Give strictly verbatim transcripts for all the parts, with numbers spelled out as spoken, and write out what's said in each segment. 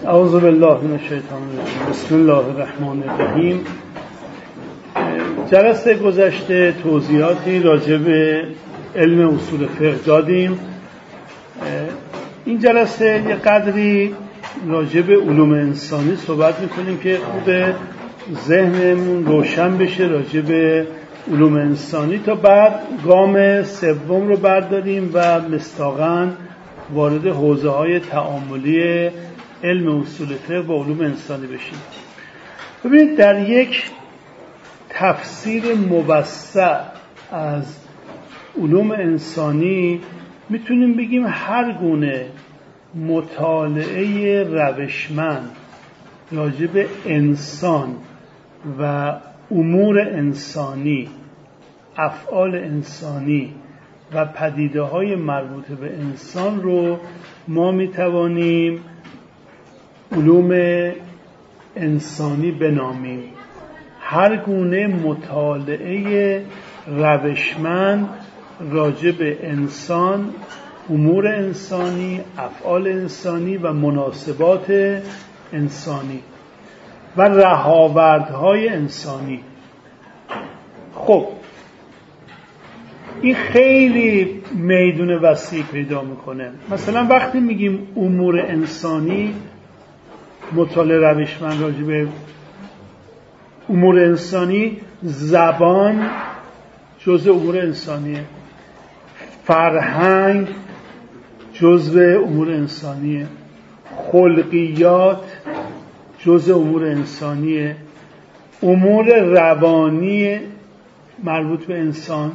اعوذ بالله من الشیطان الرجیم. بسم الله الرحمن الرحیم. جلسه گذشته توضیحاتی راجع به علم اصول فقه دادیم. این جلسه یه قدری راجع به علوم انسانی صحبت میکنیم که خوب ذهنمون روشن بشه راجع به علوم انسانی تا بعد گام سوم رو برداریم و مستاقاً وارد حوزه های تعاملی علم اصول فقه با علوم انسانی بشیم. ببینید در یک تفسیر موسع از علوم انسانی میتونیم بگیم هر گونه مطالعه روشمند راجع به انسان و امور انسانی، افعال انسانی و پدیده های مربوط به انسان رو ما میتوانیم علوم انسانی بنامیم. هر گونه مطالعه روشمند راجع به انسان، امور انسانی، افعال انسانی و مناسبات انسانی و رهاوردهای انسانی. خب این خیلی میدون وسیع پیدا میکنه. مثلا وقتی میگیم امور انسانی، مطالعه روشمند راجع به امور انسانی، زبان جزء امور انسانیه، فرهنگ جزء امور انسانیه، خلقیات جزء امور انسانیه، امور روانی مربوط به انسان.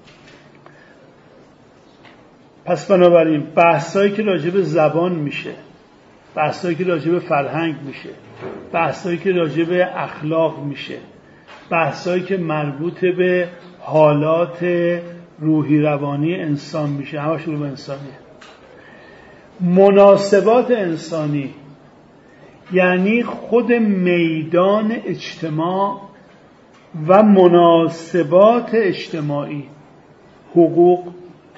پس بنابراین بحثایی که راجع به زبان میشه، بحثایی که راجع به فرهنگ میشه، بحثایی که راجع به اخلاق میشه، بحثایی که مربوط به حالات روحی روانی انسان میشه، همش علوم انسانیه. مناسبات انسانی یعنی خود میدان اجتماع و مناسبات اجتماعی، حقوق،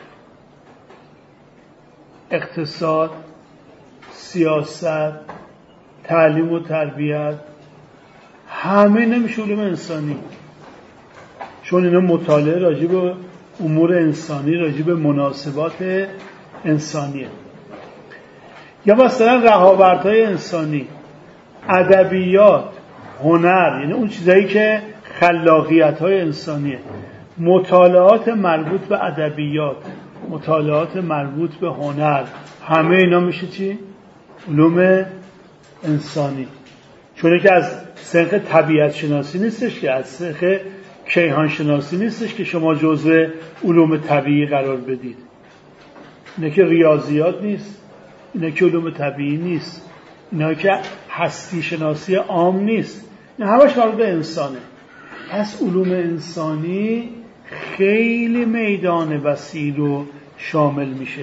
اقتصاد، سیاست، تعلیم و تربیت، همه نمیشه علوم انسانی، چون اینا مطالعه راجع به امور انسانی، راجع به مناسبات انسانیه. یا مثلا رهاوردهای انسانی، ادبیات، هنر، یعنی اون چیزایی که خلاقیت‌های انسانیه. مطالعات مربوط به ادبیات، مطالعات مربوط به هنر، همه اینا میشه چی؟ علوم انسانی. چون که از سنخ طبیعت شناسی نیستش، که از سنخ کیهان شناسی نیستش که شما جزء علوم طبیعی قرار بدید. اینا که ریاضیات نیست، اینا که علوم طبیعی نیست، اینا که هستی شناسی عام نیست، اینا همش مربوط به انسانه. پس علوم انسانی خیلی میدان وسیع رو شامل میشه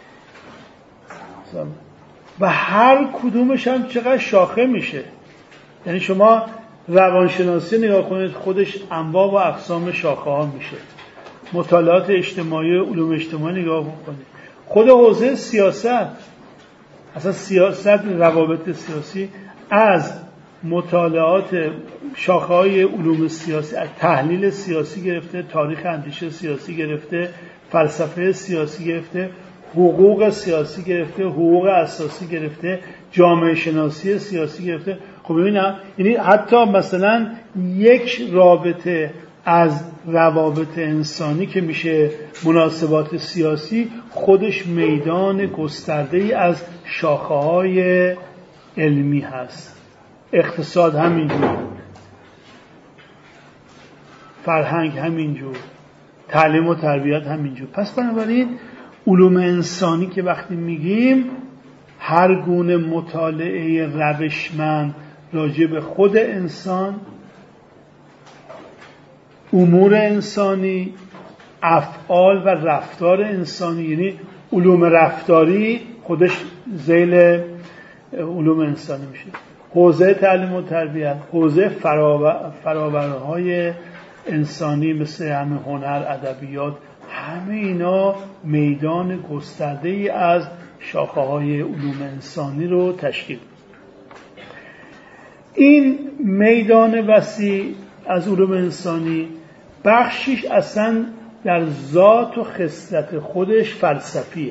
و هر کدومش هم چقدر شاخه میشه. یعنی شما روانشناسی نگاه کنید، خودش انواع و اقسام شاخه ها میشه. مطالعات اجتماعی، علوم اجتماعی نگاه کنید، خود حوزه سیاست، اصلا سیاست، روابط سیاسی، از مطالعات شاخه های علوم سیاسی، از تحلیل سیاسی گرفته، تاریخ اندیشه سیاسی گرفته، فلسفه سیاسی گرفته، حقوق سیاسی گرفته، حقوق اساسی گرفته، جامعه شناسی سیاسی گرفته. خب ببینم، یعنی حتی مثلا یک رابطه از روابط انسانی که میشه مناسبات سیاسی، خودش میدان گسترده‌ای از شاخه‌های علمی هست. اقتصاد همینجور، فرهنگ همینجور، تعلیم و تربیت همینجور. پس بنابراین علوم انسانی که وقتی میگیم هر گونه مطالعه روشمند راجع به خود انسان، امور انسانی، افعال و رفتار انسانی، یعنی علوم رفتاری خودش ذیل علوم انسانی میشه. حوزه تعلیم و تربیت، حوزه فراورهای انسانی مثل همه هنر، ادبیات، همه اینا میدان گسترده‌ای از شاخه‌های علوم انسانی رو تشکیل. این میدان وسیع از علوم انسانی بخشیش اصلا در ذات و خصلت خودش فلسفیه.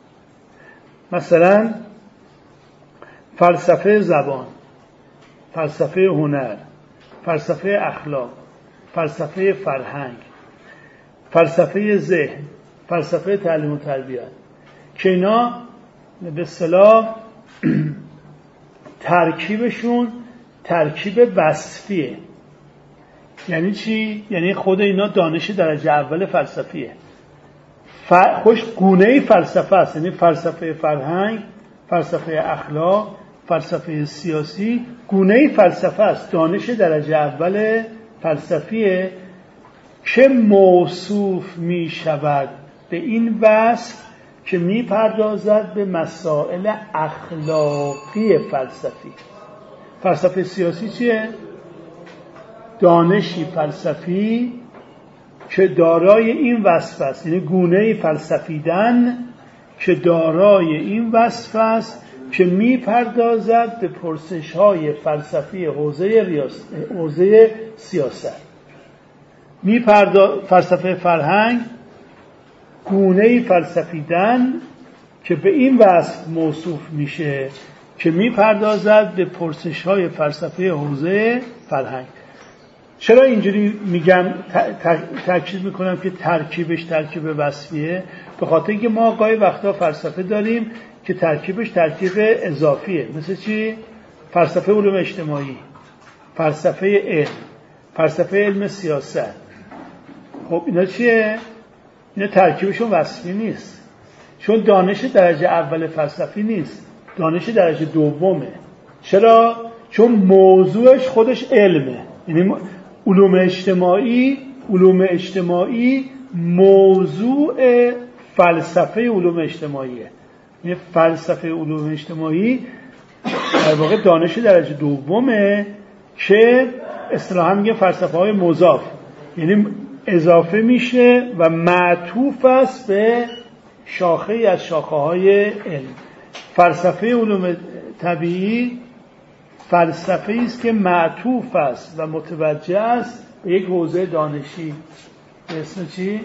مثلا فلسفه زبان، فلسفه هنر، فلسفه اخلاق، فلسفه فرهنگ، فلسفه ذهن، فلسفه تعلیم و تربیت، که اینا به اصطلاح ترکیبشون ترکیب وصفیه. یعنی چی؟ یعنی خود اینا دانش درجه اول فلسفیه. ف... خوش گونه فلسفه است، یعنی فلسفه فرهنگ، فلسفه اخلاق، فلسفه سیاسی گونه فلسفه است، دانش درجه اول فلسفیه که موصوف می شود به این وصف که می پردازد به مسائل اخلاقی فلسفی. فلسفه سیاسی چیه؟ دانشی فلسفی که دارای این وصف است، یعنی گونه فلسفیدن که دارای این وصف است که می پردازد به پرسش های فلسفی حوزه ریاست، حوزه سیاست. می پرداز... فلسفه فرهنگ گونه فلسفیدن که به این وصف موصوف میشه که می پردازد به پرسش های فلسفی حوزه فرهنگ. چرا اینجوری میگم تاکید میکنم که ترکیبش ترکیب وصفیه؟ به خاطر اینکه ما گاهی وقتا فلسفه داریم که ترکیبش ترکیب اضافیه. مثل چی؟ فلسفه علوم اجتماعی، فلسفه علم، فلسفه علم سیاست. خب اینا چیه؟ اینا ترکیبشون وصفی نیست، چون دانش درجه اول فلسفی نیست، دانش درجه دومه. چرا؟ چون موضوعش خودش علمه. یعنی علوم اجتماعی علوم اجتماعی موضوع فلسفه علوم اجتماعیه. یعنی فلسفه علوم اجتماعی در واقع دانش درجه دومه که اصطلاحاً میگه فلسفه های مضاف، یعنی اضافه میشه و معطوف است به شاخه از شاخه های علم. فلسفه علوم طبیعی فلسفه است که معطوف است و متوجه است به یک حوزه دانشی به اسم چی؟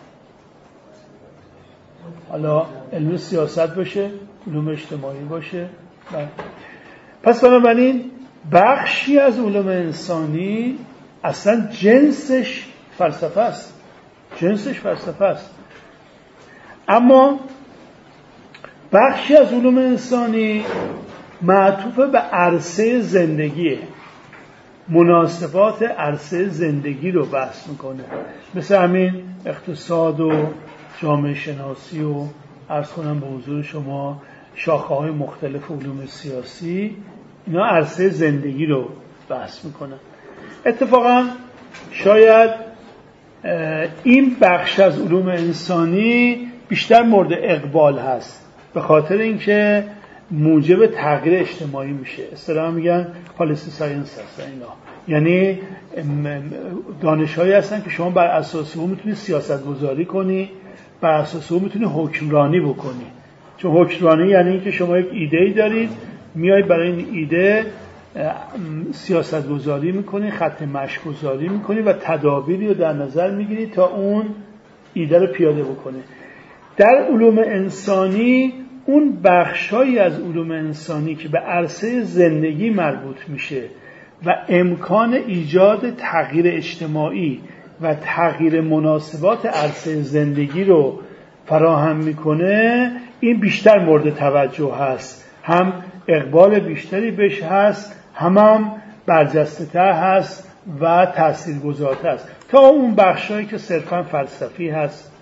حالا علم سیاست باشه، علوم اجتماعی باشه. پس بنابراین بخشی از علوم انسانی اصلا جنسش فلسفه است، جنسش فلسفه است. اما بخشی از علوم انسانی معطوف به عرصه زندگیه، مناسبات عرصه زندگی رو بحث میکنه، مثل همین اقتصاد و جامعه شناسی و عرض کنم به حضور شما شاخه های مختلف علوم سیاسی. اینا عرصه زندگی رو بحث میکنن. اتفاقا شاید این بخش از علوم انسانی بیشتر مورد اقبال هست به خاطر اینکه موجب تغییر اجتماعی میشه. اصطلاحاً میگن پالیسی ساینس هست اینا، یعنی دانش‌هایی هستن که شما بر اساس اون میتونی سیاست گذاری کنی، بر اساس اون میتونی حکمرانی بکنی. چون حکمرانی یعنی اینکه شما یک ایده‌ای دارید، میایید برای این ایده سیاست گذاری میکنی، خط مشی گذاری میکنی و تدابیری رو در نظر میگیری تا اون ایده رو پیاده بکنی. در علوم انسانی اون بخشایی از علوم انسانی که به عرصه زندگی مربوط میشه و امکان ایجاد تغییر اجتماعی و تغییر مناسبات عرصه زندگی رو فراهم میکنه، این بیشتر مورد توجه هست، هم اقبال بیشتری بهش هست، هم هم برجسته تر هست و تاثیرگذارتر هست تا اون بخشایی که صرفا فلسفی هست.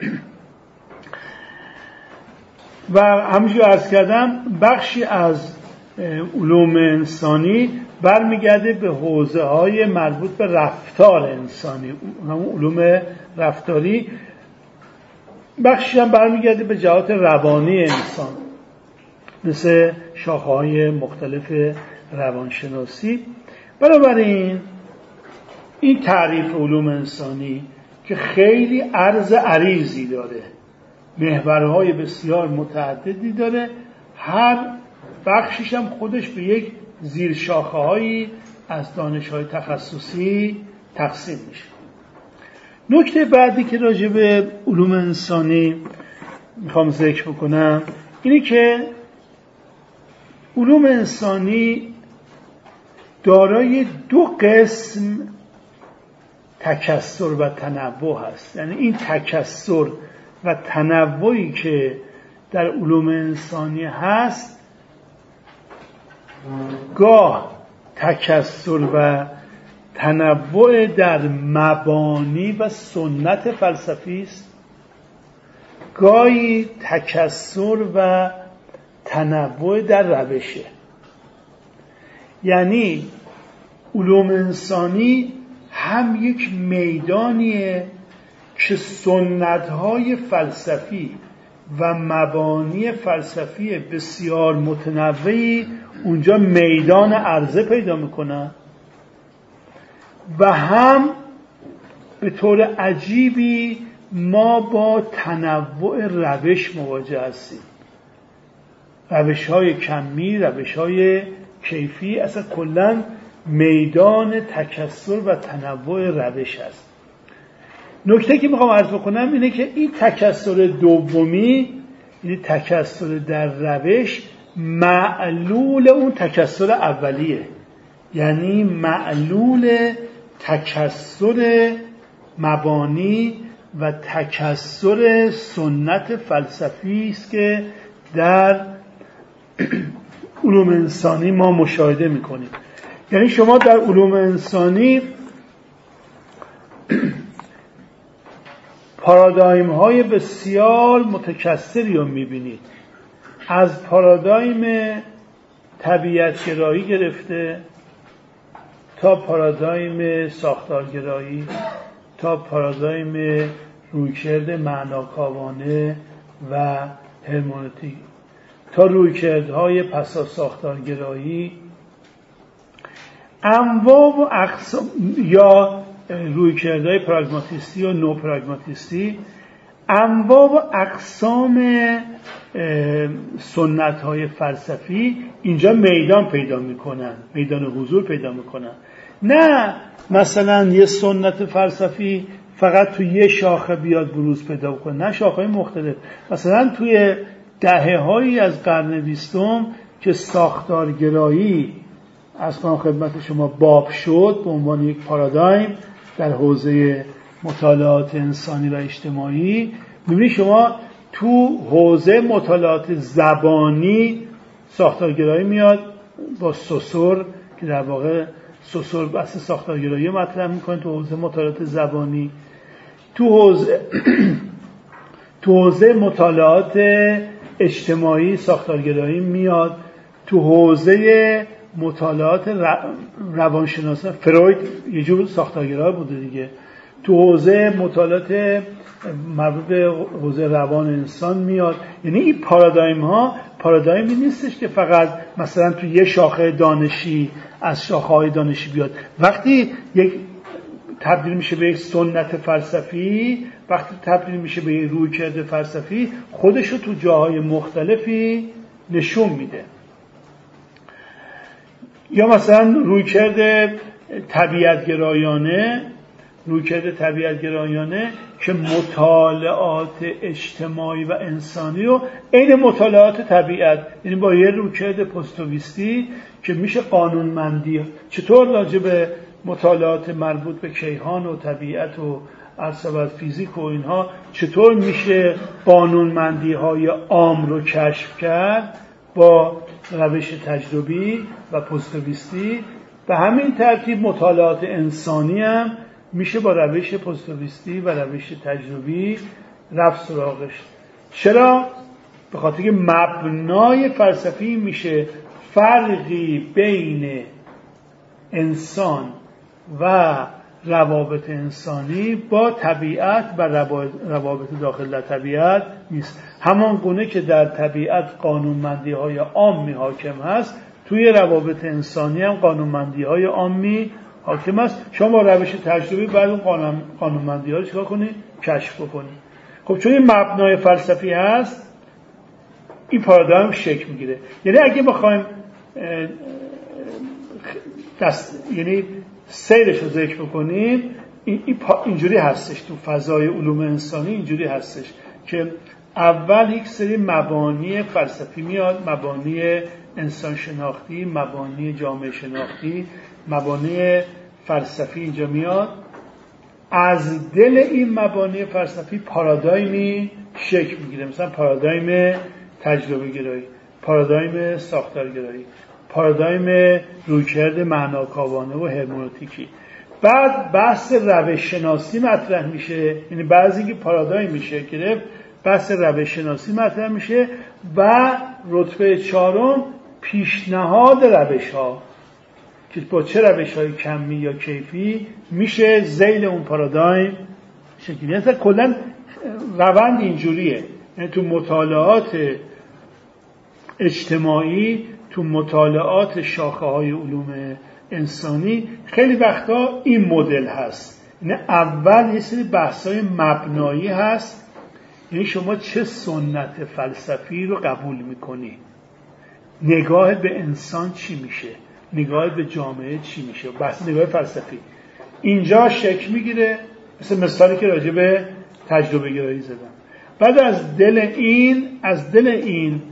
و همونجور عرض کردم بخشی از علوم انسانی برمیگرده به حوزه های مربوط به رفتار انسانی، همون علوم رفتاری. بخشی هم برمیگرده به جهات روانی انسان، مثل شاخه‌های مختلف روانشناسی. بنابراین این تعریف علوم انسانی که خیلی عرض عریضی داره، محورهای بسیار متعددی داره، هر بخشش هم خودش به یک زیر شاخه هایی از دانش های تخصصی تقسیم میشه. نکته بعدی که راجع به علوم انسانی میخوام ذکر بکنم اینه که علوم انسانی دارای دو قسم تکثر و تنوع هست. یعنی این تکثر و تنوعی که در علوم انسانی هست گاه تکثر و تنوع در مبانی و سنت فلسفی است، گاهی تکثر و تنوع در روشه. یعنی علوم انسانی هم یک میدانیه که سنت‌های فلسفی و مبانی فلسفی بسیار متنوعی اونجا میدان عرضه پیدا میکنن و هم به طور عجیبی ما با تنوع روش مواجه هستیم. روش‌های کمی، روش‌های کیفی، اصلا کلاً میدان تکثر و تنوع روش هست. نکته که میخوام عرض بکنم اینه که این تکثر دومی، این تکثر در روش، معلول اون تکثر اولیه. یعنی معلول تکثر مبانی و تکثر سنت فلسفی است که در علوم انسانی ما مشاهده میکنیم. یعنی شما در علوم انسانی پارادایم های بسیار متکثری رو میبینید، از پارادایم طبیعتگرایی گرفته تا پارادایم ساختارگرایی، تا پارادایم رویکرد معناکاوانه و هرمنوتیک، تا رویکردهای پسا ساختارگرایی، انواع و اقسام، یا رویکردهای پراگماتیستی و نو پراگماتیستی، انواع و اقسام سنت‌های فلسفی اینجا میدان پیدا میکنن، میدان حضور پیدا میکنن. نه مثلا یه سنت فلسفی فقط توی یه شاخه بیاد بروز پیدا کنه، نه، شاخه‌های مختلف. مثلا توی دهه‌هایی از قرن بیستم که ساختارگرایی از کنم خدمت شما باب شد به عنوان یک پارادایم در حوزه مطالعات انسانی و اجتماعی، می‌بینید شما تو حوزه مطالعات زبانی ساختارگرایی میاد با سوسور که در واقع سوسور بحث ساختارگرایی مطرح میکنه تو حوزه مطالعات زبانی. تو حوزه تو حوزه مطالعات اجتماعی ساختارگرایی میاد. تو حوزه مطالعات روانشناسی فروید یه جور ساختارگرایی بوده دیگه. تو حوزه مطالعات مربوط به حوزه روان انسان میاد. یعنی این پارادایم ها پارادایمی نیستش که فقط مثلا تو یه شاخه دانشی از شاخه های دانشی بیاد. وقتی یک تبدیل میشه به یک سنت فلسفی، وقتی تبدیل میشه به یک رویکرد فلسفی، خودشو تو جاهای مختلفی نشون میده. یا مثلا رویکرد طبیعتگرایانه، رویکرد طبیعتگرایانه که مطالعات اجتماعی و انسانی رو عین مطالعات طبیعت، یعنی با یه رویکرد پوستویستی که میشه قانونمندی، چطور راجع به مطالعات مربوط به کیهان و طبیعت و عصبات فیزیک و اینها چطور میشه قانونمندی های عام رو کشف کرد با روش تجربی و پوستویستی. به همین ترتیب مطالعات انسانی هم میشه با روش پوستویستی و روش تجربی رفت سراغش. چرا؟ به خاطر که مبنای فلسفی میشه فرقی بین انسان و روابط انسانی با طبیعت و روابط داخل در طبیعت نیست. همان گونه که در طبیعت قانونمندی های عامی حاکم هست، توی روابط انسانی هم قانونمندی های عامی حاکم است. شما با روش تجربی بعد اون قانون قانونمندی ها رو چیکار کنید؟ کشف بکنید. خب چون این مبنای فلسفی هست، این پارادایم شکل میگیره. یعنی اگه بخوایم دست یعنی سیرش رو ذکر بکنیم، این اینجوری هستش تو فضای علوم انسانی، اینجوری هستش که اول یک سری مبانی فلسفی میاد، مبانی انسان شناختی، مبانی جامعه شناختی، مبانی فلسفی اینجا میاد. از دل این مبانی فلسفی پارادایمی شکل میگیره، مثلا پارادایم تجربه گرایی، پارادایم ساختارگرایی، پارادایم رویکرد معناکاوانه و هرمنوتیکی. بعد بحث روش شناسی مطرح میشه، یعنی بعضی که پارادایم میشه گرفت، بحث روش شناسی مطرح میشه و رتبه چهارم پیشنهاد روش ها که با چه روش های کمی یا کیفی میشه ذیل اون پارادایم شکلی. اصلا کلا روند اینجوریه، یعنی تو مطالعات اجتماعی، تو مطالعات شاخه های علوم انسانی خیلی وقتا این مدل هست. یعنی اول یه سری بحث‌های مبنایی هست، یعنی شما چه سنت فلسفی رو قبول میکنی، نگاه به انسان چی میشه، نگاه به جامعه چی میشه، بحث نگاه فلسفی اینجا شکل میگیره، مثل مثالی که راجع به تجربه گرایی زدم. بعد از دل این از دل این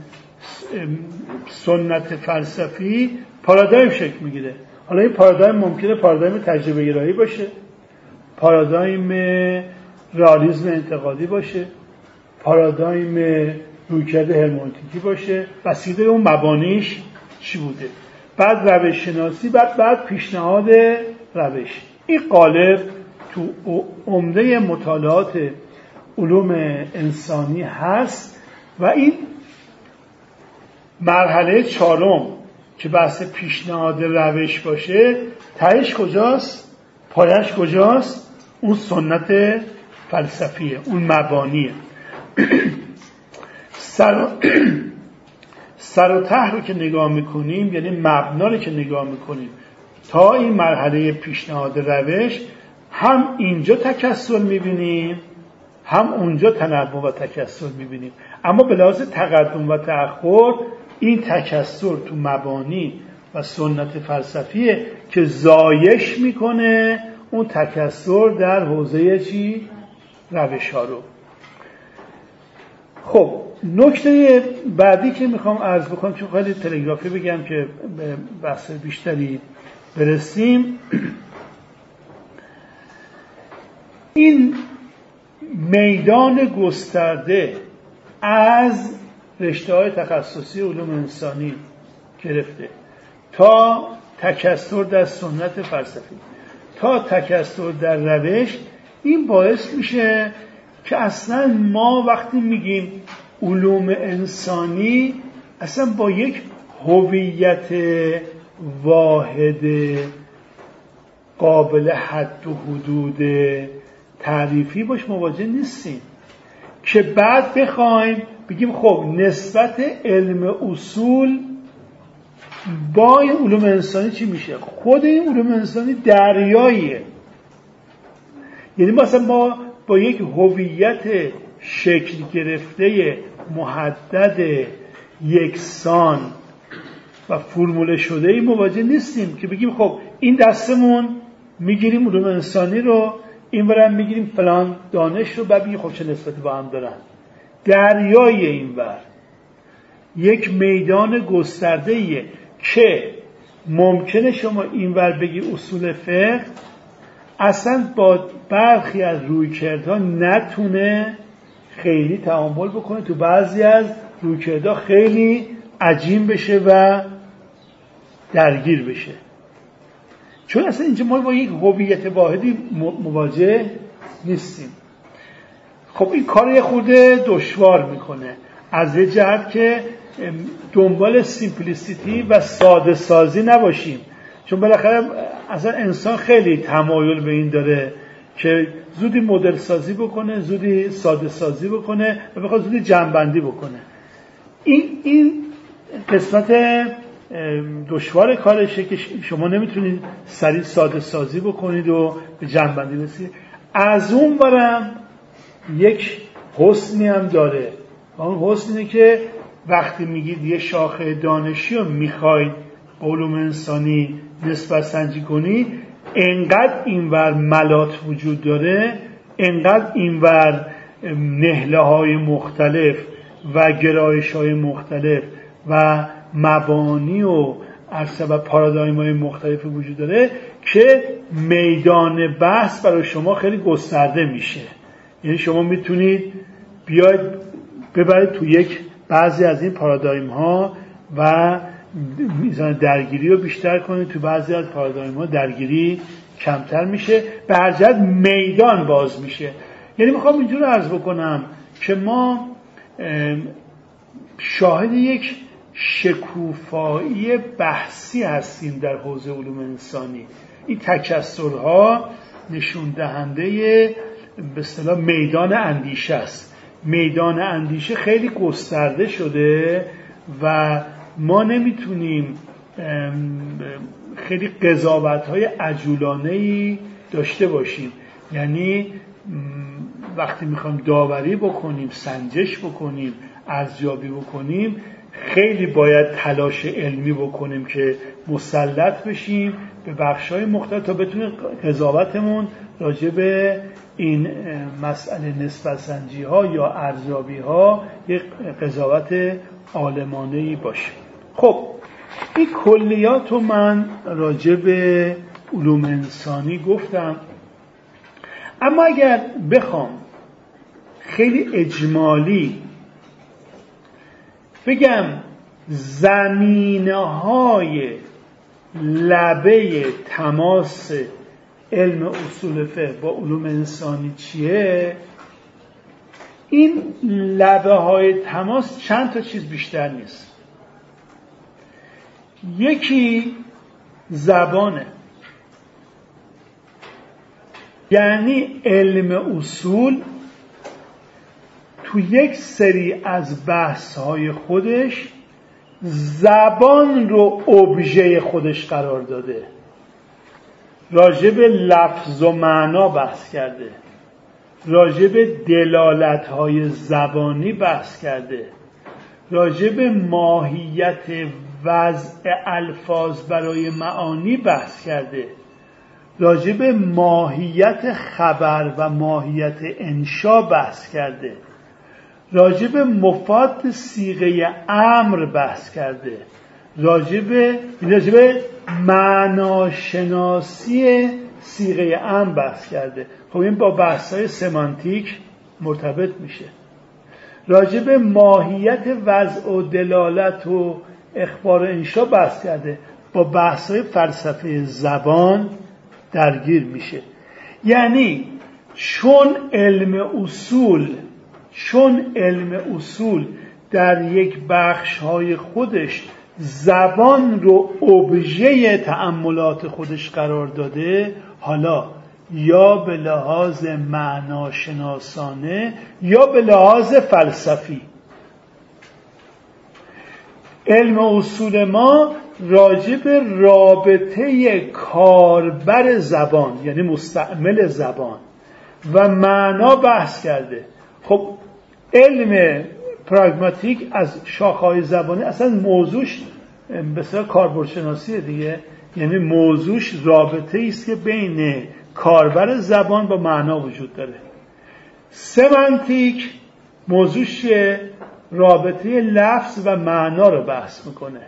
سنت فلسفی پارادایم شکل میگیره. حالا این پارادایم ممکنه پارادایم تجربه گرایی باشه، پارادایم رئالیسم انتقادی باشه، پارادایم رویکرد هرمنوتیکی باشه، بسیده اون مبانیش چی بوده. بعد روش شناسی، بعد بعد پیشنهاد روش. این قالب تو عمده مطالعات علوم انسانی هست و این مرحله چهارم که بحث پیشنهاد روش باشه، تهش کجاست؟ پایش کجاست؟ اون سنت فلسفیه، اون مبانیه. سر سر و ته رو که نگاه میکنیم، یعنی مبنا رو که نگاه میکنیم تا این مرحله پیشنهاد روش، هم اینجا تکثر میبینیم هم اونجا تنوع و تکثر میبینیم. اما به لحاظ تقدم و تأخر این تکثر تو مبانی و سنت فلسفیه که زایش میکنه اون تکثر در حوزه چی؟ روش ها رو. خب نکته بعدی که میخوام عرض بکنم، چون خیلی تلگرافی بگم که به بحث بیشتری برسیم، این میدان گسترده از رشته‌های تخصصی علوم انسانی گرفته تا تکثر در سنت فلسفی تا تکثر در روش، این باعث میشه که اصلا ما وقتی میگیم علوم انسانی، اصلا با یک هویت واحد قابل حد و حدود تعریفی باش مواجه نیستیم که بعد بخوایم بگیم خب نسبت علم اصول با این علوم انسانی چی میشه. خود این علوم انسانی دریاییه، یعنی مثلا ما با یک هویت شکل گرفته محدد یکسان و فرموله شده ای مواجه نیستیم که بگیم خب این دستمون میگیریم علوم انسانی رو، این برم میگیریم فلان دانش رو، بعد بگیم خب چه نسبتی با هم دارن. دریای این ور یک میدان گسترده ایه که ممکنه شما این ور بگی اصول فقه اصلا با برخی از رویکردها نتونه خیلی تعامل بکنه، تو بعضی از رویکردها خیلی عجین بشه و درگیر بشه، چون اصلا اینجا ما با یک هویت واحدی مواجه نیستیم. خب این کار یه خورده دشوار میکنه از یه جهت که دنبال سیمپلیسیتی و ساده سازی نباشیم، چون بالاخره اصلا انسان خیلی تمایل به این داره که زودی مدل سازی بکنه، زودی ساده سازی بکنه و بخواد زودی جمع‌بندی بکنه. این این قسمت دشوار کارشه که شما نمیتونید سریع ساده سازی بکنید و به جمع‌بندی برسید. از اون برم یک حسنی هم داره، اون حسنی که وقتی میگید یه شاخه دانشی رو میخواید با علوم انسانی نسبت سنجی کنی، انقدر اینور ملات وجود داره، انقدر اینور نهله های مختلف و گرایش های مختلف و مبانی و عرصه و پارادایم های مختلف وجود داره که میدان بحث برای شما خیلی گسترده میشه. یعنی شما میتونید بیاید ببرید تو یک بعضی از این پارادایم ها و میزان درگیری رو بیشتر کنید، تو بعضی از پارادایم ها درگیری کمتر میشه، به هر جهت میدان باز میشه. یعنی میخوام اینجور عرض بکنم که ما شاهد یک شکوفایی بحثی هستیم در حوزه علوم انسانی. این تکثرها نشون دهنده به اصطلاح میدان اندیشه است. میدان اندیشه خیلی گسترده شده و ما نمیتونیم خیلی قضاوت‌های عجولانه‌ای داشته باشیم. یعنی وقتی میخوایم داوری بکنیم، سنجش بکنیم، ارزیابی بکنیم، خیلی باید تلاش علمی بکنیم که مسلط بشیم به بخش‌های مختلف تا بتونیم قضاوتمون راجع به این مسئله نسبت سنجی ها یا ارزیابی ها یک قضاوت عالمانه‌ای باشه. خب این کلیات رو من راجع به علوم انسانی گفتم، اما اگر بخوام خیلی اجمالی بگم زمینه های لبه تماس علم اصول فقه با علوم انسانی چیه، این لبه های تماس چند تا چیز بیشتر نیست. یکی زبانه، یعنی علم اصول تو یک سری از بحث‌های خودش زبان رو ابژه خودش قرار داده، راجع به لفظ و معنا بحث کرده، راجع به دلالت‌های زبانی بحث کرده، راجع به ماهیت وضع الفاظ برای معانی بحث کرده، راجع به ماهیت خبر و ماهیت انشا بحث کرده، راجع به مفاد صیغه امر بحث کرده، راجع به راجع به معناشناسی صیغه امر بحث کرده. خب این با بحث‌های سمانتیک مرتبط میشه. راجع به ماهیت وضع و دلالت و اخبار انشا بحث کرده، با بحث‌های فلسفه زبان درگیر میشه. یعنی چون علم اصول چون علم اصول در یک بخش‌های خودش زبان رو ابژه تأملات خودش قرار داده، حالا یا به لحاظ معناشناسانه یا به لحاظ فلسفی، علم اصول ما راجع به رابطه کاربر زبان یعنی مستعمل زبان و معنا بحث کرده. خب علم پراگماتیک از شاخه‌های زبانی اصلا موضوعش بسیار کاربردشناسیه دیگه، یعنی موضوعش رابطه است که بین کاربر زبان با معنا وجود داره. سمانتیک موضوعش رابطه لفظ و معنا رو بحث میکنه.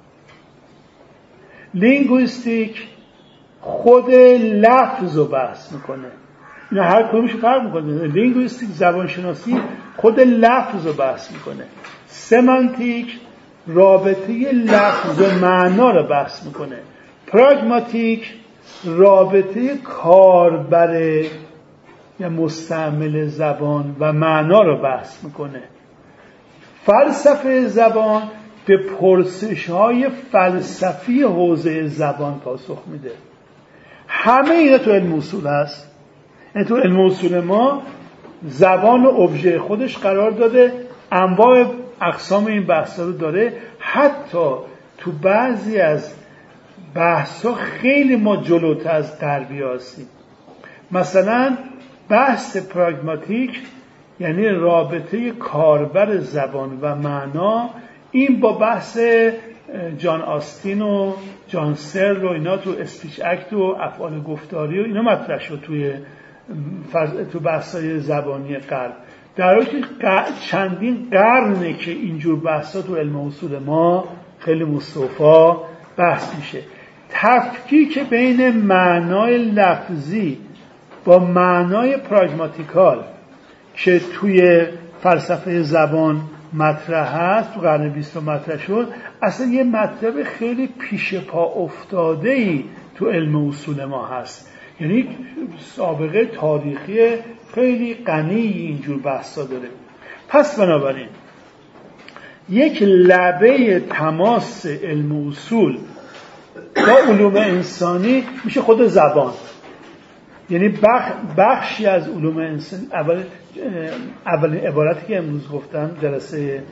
لینگویستیک خود لفظ رو بحث میکنه. اینا هر کدومش فرق میکنه. لینگویستیک زبانشناسی خود لفظ رو بحث میکنه. سمانتیک رابطه لفظ و معنا رو بحث میکنه. پراگماتیک رابطه کاربر یا مستعمل زبان و معنا رو بحث میکنه. فلسفه زبان به پرسش‌های فلسفی حوزه زبان پاسخ میده. همه اینا تو علم اصول هست. یعنی تو علم اصول ما زبان و ابژه خودش قرار داده، انواع اقسام این بحثا رو داره. حتی تو بعضی از بحثا خیلی ما جلوتر از غربی هستیم. مثلا بحث پراگماتیک یعنی رابطه کاربر زبان و معنا، این با بحث جان آستین و جان سرل و اینا تو اسپیچ اکت و افعال گفتاری و اینا مطرح شد توی تو بحث‌های زبانی غرب، در حالی که چندین قرنه که اینجور بحثا تو علم اصول ما خیلی مستوفا بحث میشه. تفکیک بین معنای لفظی با معنای پراگماتیکال که توی فلسفه زبان مطرح هست، تو قرن بیستم مطرح شد، اصلا یه مطلب خیلی پیش پا افتاده‌ای تو علم اصول ما هست. یعنی سابقه تاریخی خیلی غنی اینجور بحثا داره. پس بنابراین یک لبه تماس علم اصول با علوم انسانی میشه خود زبان. یعنی بخ بخشی از علوم انسانی، اول اولین عبارتی که امروز گفتم جلسه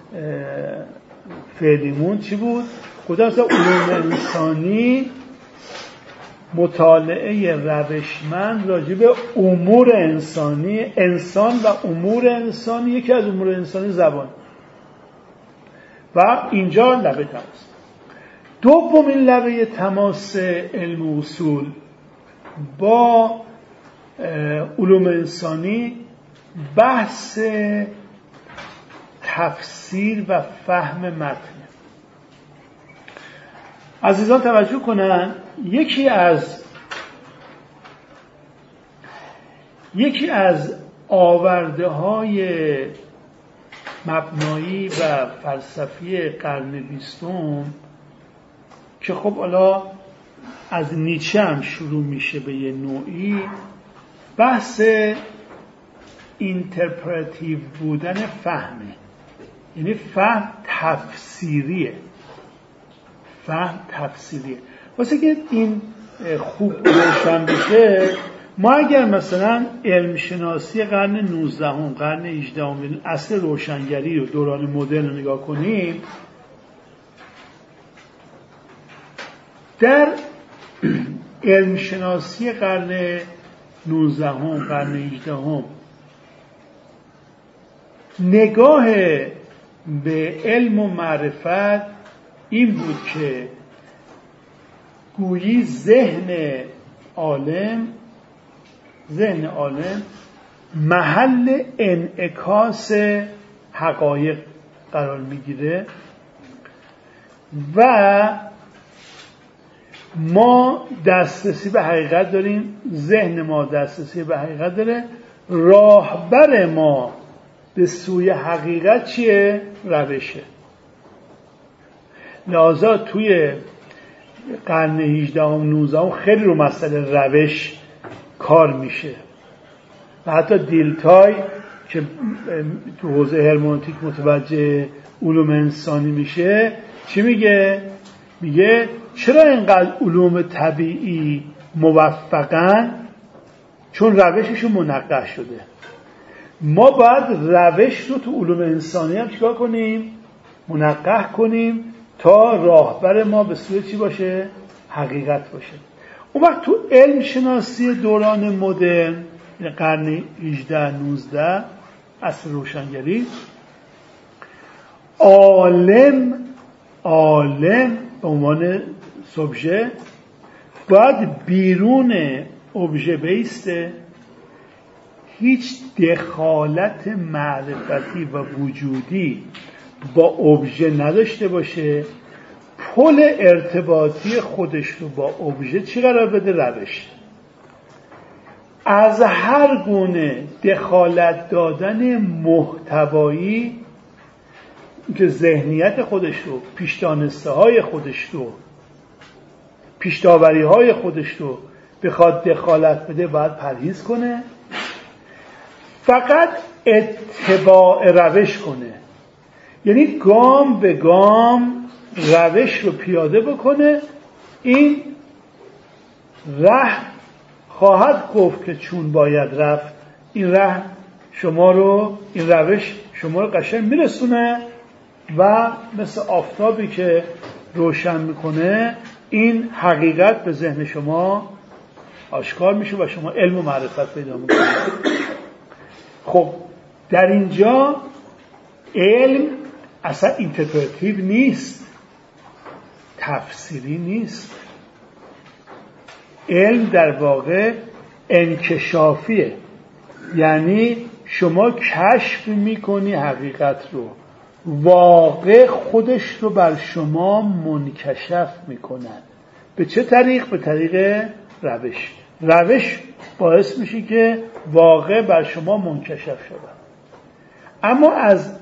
فعلیمون چی بود؟ گفتم اصلا علوم انسانی مطالعه روشمند راجع به امور انسانی، انسان و امور انسانی. یکی از امور انسانی زبان و اینجا لبه تماس. دومین لبه تماس علم اصول با علوم انسانی بحث تفسیر و فهم متن. عزیزان توجه کنن، یکی از یکی از آورده های مبنایی و فلسفی قرن بیستم که خب حالا از نیچه هم شروع میشه به یه نوعی، بحث اینترپراتیو بودن فهمه. یعنی فهم تفسیریه، فهم تفسیریه. واسه که این خوب روشن بشه، ما اگر مثلا علم شناسی قرن نوزدهم، قرن هجدهم، اصل روشنگری و دوران مدرن رو نگاه کنیم، در علم شناسی قرن نوزدهم، قرن هجدهم نگاه به علم و معرفت این بود که گویی ذهن عالم ذهن عالم محل انعکاس حقایق قرار میگیره و ما دسترسی به حقیقت داریم، ذهن ما دسترسی به حقیقت داره، راهبر ما به سوی حقیقت چیه؟ روشه. لذا توی قرن هجدهم نوزدهم خیلی رو مسئله روش کار میشه و حتی دیلتای که تو حوزه هرمنوتیک متوجه علوم انسانی میشه چی میگه؟ میگه چرا اینقدر علوم طبیعی موفقن؟ چون روششون منقح شده. ما باید روش رو تو علوم انسانی هم چیکار کنیم؟ منقح کنیم تا راهبر ما به سوی چی باشه؟ حقیقت باشه. اون وقت تو علم شناسی دوران مدرن، قرن هجده نوزده، عصر روشنگری، عالم عالم به عنوان سوبژه باید بیرون ابژه بیسته، هیچ دخالت معرفتی و وجودی با ابژه نداشته باشه، پل ارتباطی خودش رو با ابژه چی قرار بده؟ روش. از هر گونه دخالت دادن محتوایی که ذهنیت خودش رو، پیش‌دانسته های خودش رو، پیش‌داوری های خودش رو بخواد دخالت بده باید پرهیز کنه، فقط اتباع روش کنه. یعنی گام به گام روش رو پیاده بکنه. این ره خواهد گفت که چون باید رفت، این ره شما رو، این روش شما رو قشنگ میرسونه و مثل آفتابی که روشن میکنه این حقیقت به ذهن شما آشکار میشه و شما علم و معرفت پیدا میکنید. خب در اینجا علم اصلا اینترپراتیو نیست. تفسیری نیست. علم در واقع انکشافیه، یعنی شما کشف میکنی حقیقت رو، واقع خودش رو بر شما منکشف میکنن. به چه طریق؟ به طریق روش. روش باعث میشه که واقع بر شما منکشف شود. اما از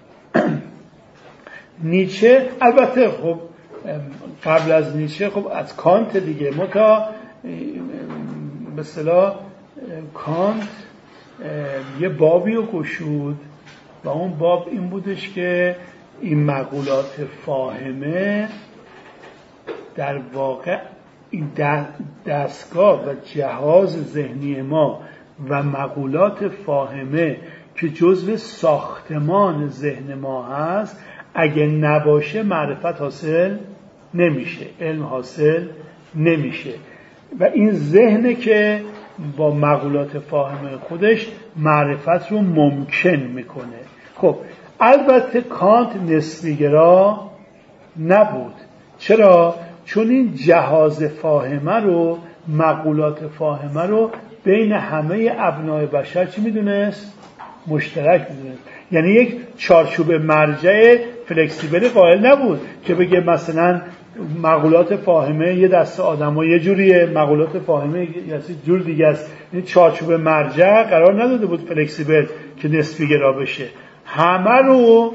نیچه، البته خب قبل از نیچه خب از کانت دیگه، ما تا به اصطلاح کانت یه بابی رو گشود و اون باب این بودش که این مقولات فاهمه در واقع این دستگاه و جهاز ذهنی ما و مقولات فاهمه که جزو ساختمان ذهن ما هست، اگه نباشه معرفت حاصل نمیشه، علم حاصل نمیشه. و این ذهنه که با مقولات فاهمه خودش معرفت رو ممکن میکنه. خب البته کانت نسبیگرا نبود. چرا؟ چون این جهاز فاهمه رو، مقولات فاهمه رو بین همه ابنای بشر چی میدونست؟ مشترک میدونست. یعنی یک چارچوب مرجع فلکسیبل قائل نبود که بگه مثلا مقولات فاهمه یه دسته آدم‌ها یه جوریه، مقولات فاهمه یه جور دیگه است. این چارچوب مرجع قرار نداده بود فلکسیبل که نسبی گرا بشه. همه رو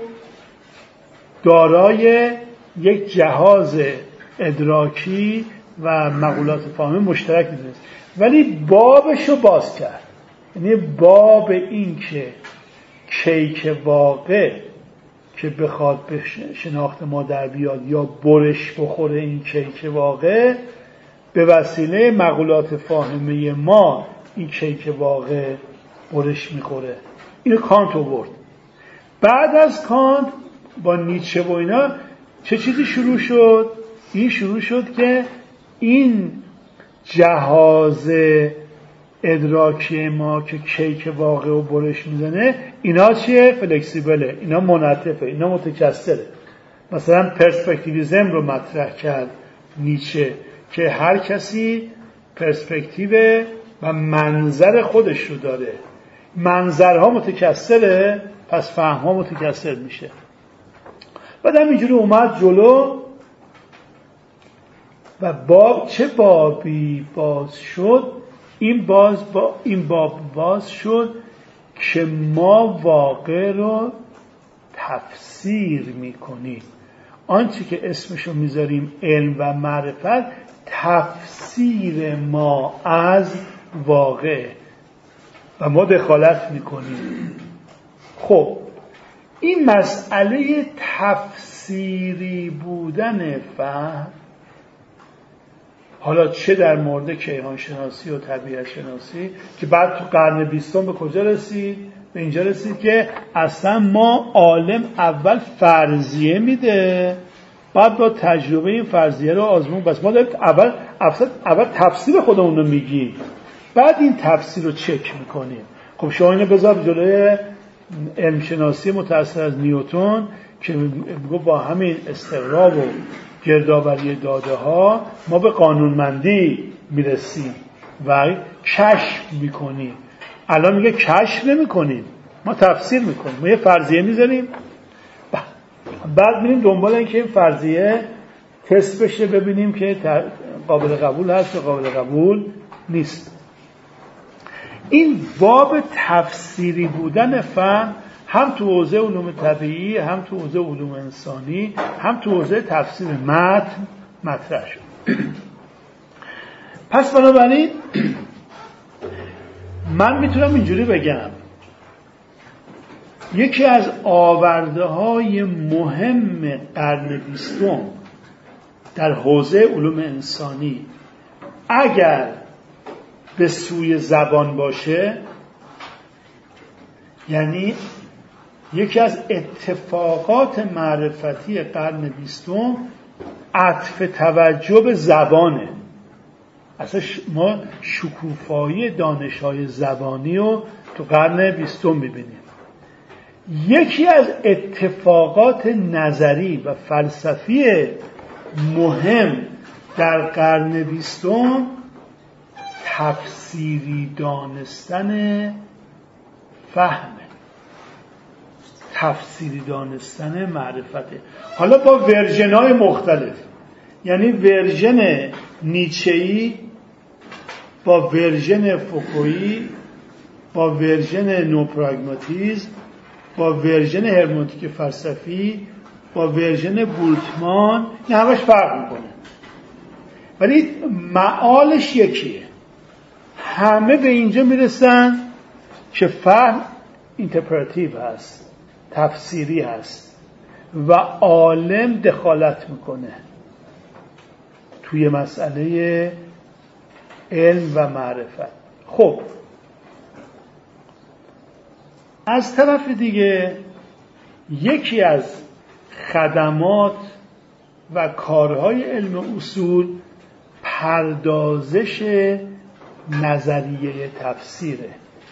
دارای یک جهاز ادراکی و مقولات فاهمه مشترک می‌دونست، ولی بابشو باز کرد. یعنی باب این که کیک واقع که بخواد به شناخت ما در بیاد یا برش بخوره این کیک واقع، به وسیله مقولات فاهمه ما این کیک واقع برش میخوره. اینو کانت آورد. بعد از کانت با نیچه و اینا چه چیزی شروع شد؟ این شروع شد که این جهاز ادراکی ما که کیک واقع و برش میزنه، اینا چیه؟ فلکسیبله، اینا منعطفه، اینا متکثره. مثلا پرسپکتیویسم رو مطرح کرد نیچه که هر کسی پرسپکتیو و منظر خودش رو داره. منظرها متکثره، پس فهمها متکثر میشه. بعد هم اینجوری اومد جلو و باب چه بابی باز شد؟ این باز با این باب باز شد که ما واقع رو تفسیر میکنیم. آنچه که اسمشو میذاریم علم و معرفت، تفسیر ما از واقع و ما دخالت میکنیم. خب این مسئله تفسیری بودن فهم، حالا چه در مورد کیهان شناسی و طبیعت شناسی که بعد تو قرن بیستم به کجا رسید؟ به اینجا رسید که اصلا ما عالم اول فرضیه میده، بعد با تجربه این فرضیه رو آزمون، بس ما داریم اول اول تفسیر خودمون رو میگیم، بعد این تفسیر رو چک میکنیم. خب شما اینو بذار جلوی علم شناسی متأثر از نیوتن که میگه با همین استقراب و گردآوری داده ها ما به قانونمندی میرسیم و کشف میکنیم. الان میگه کشف نمیکنیم، ما تفسیر میکنیم. ما یه فرضیه میذاریم، بعد میریم دنبال این که این فرضیه تست بشه، ببینیم که قابل قبول هست یا قابل قبول نیست. این باب تفسیری بودن فهم هم تو حوزه علوم طبیعی، هم تو حوزه علوم انسانی، هم تو حوزه تفسیر متن مطرح شد. پس بنابراین من میتونم اینجوری بگم یکی از آورده های مهم قرن بیستم در حوزه علوم انسانی اگر به سوی زبان باشه، یعنی یکی از اتفاقات معرفتی قرن بیستم عطف توجه به زبانه. اصلا ما شکوفایی دانش‌های زبانی رو تو قرن بیستم می‌بینیم. یکی از اتفاقات نظری و فلسفی مهم در قرن بیستم تفسیری دانستن فهمه، تفسیری دانستن معرفته. حالا با ورژن‌های مختلف، یعنی ورژن نیچه‌ای با ورژن فوکویی، با ورژن نوپراگماتیسم، با ورژن هرمنوتیک فلسفی، با ورژن بولتمان، این همش فرق میکنه ولی معالش یکیه. همه به اینجا میرسن که فهم اینترپراتیو هست، تفسیری هست و عالم دخالت میکنه توی مسئله علم و معرفت. خب از طرف دیگه یکی از خدمات و کارهای علم اصول پردازش نظریه تفسیره،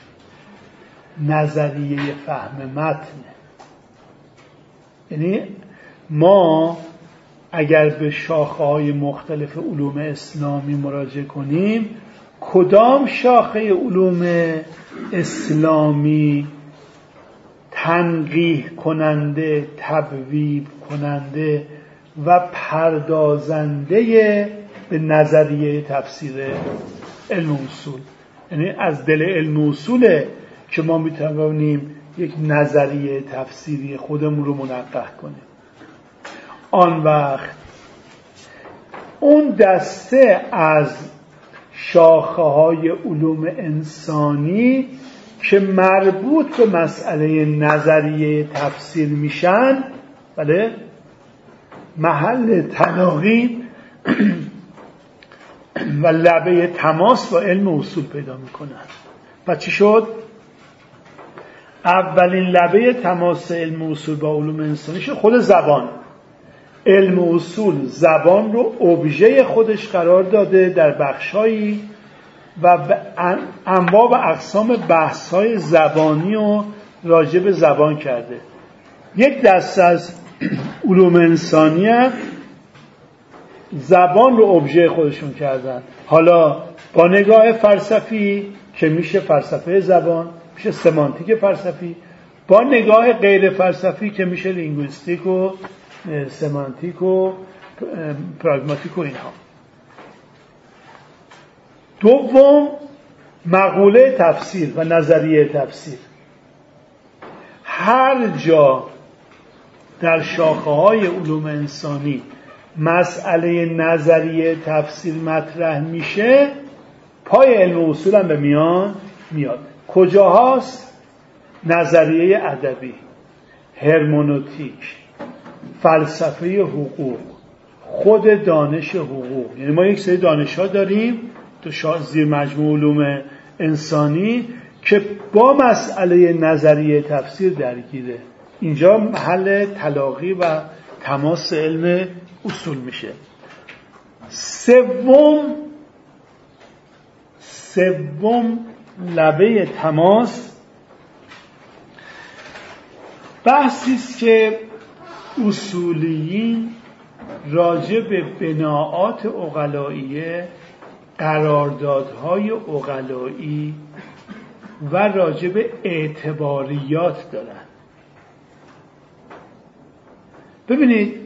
نظریه فهم متنه. یعنی ما اگر به شاخه‌های مختلف علوم اسلامی مراجعه کنیم، کدام شاخه علوم اسلامی تنقیح کننده، تبویب کننده و پردازنده به نظریه تفسیر علم اصول، یعنی از دل علم اصوله که ما میتوانیم یک نظریه تفسیری خودمون رو منقح کنیم. آن وقت اون دسته از شاخه‌های علوم انسانی که مربوط به مسئله نظریه تفسیر میشن، بله، محل تلاقی و لبه تماس با علم اصول پیدا میکنن. و چی شد؟ اولین لبه تماس علم اصول با علوم انسانی شد خود زبان. علم اصول زبان رو ابژه خودش قرار داده در بخشایی و انواع و اقسام بحث‌های زبانی و راجع به زبان کرده. یک دسته از علوم انسانی هم زبان رو ابژه خودشون کردن، حالا با نگاه فلسفی که میشه فلسفه زبان، میشه سمانتیک فلسفی، با نگاه غیر فلسفی که میشه لینگویستیک و سمانتیک و پراگماتیک و اینها. دوم، مقوله تفسیر و نظریه تفسیر. هر جا در شاخه‌های علوم انسانی مسئله نظریه تفسیر مطرح میشه، پای علم اصول هم به میان میاد. کجاهاست؟ نظریه ادبی، هرمنوتیک، فلسفه حقوق، خود دانش حقوق. یعنی ما یک سری دانش‌ها داریم تو زیر مجموع علوم انسانی که با مسئله نظریه تفسیر درگیره. اینجا محل تلاقی و تماس علم اصول میشه. سوم سوم لبه تماس بحثی است که اصولیین راجع به بناءات عقلائیه، قراردادهای عقلایی و راجع به اعتباریات دارن. ببینید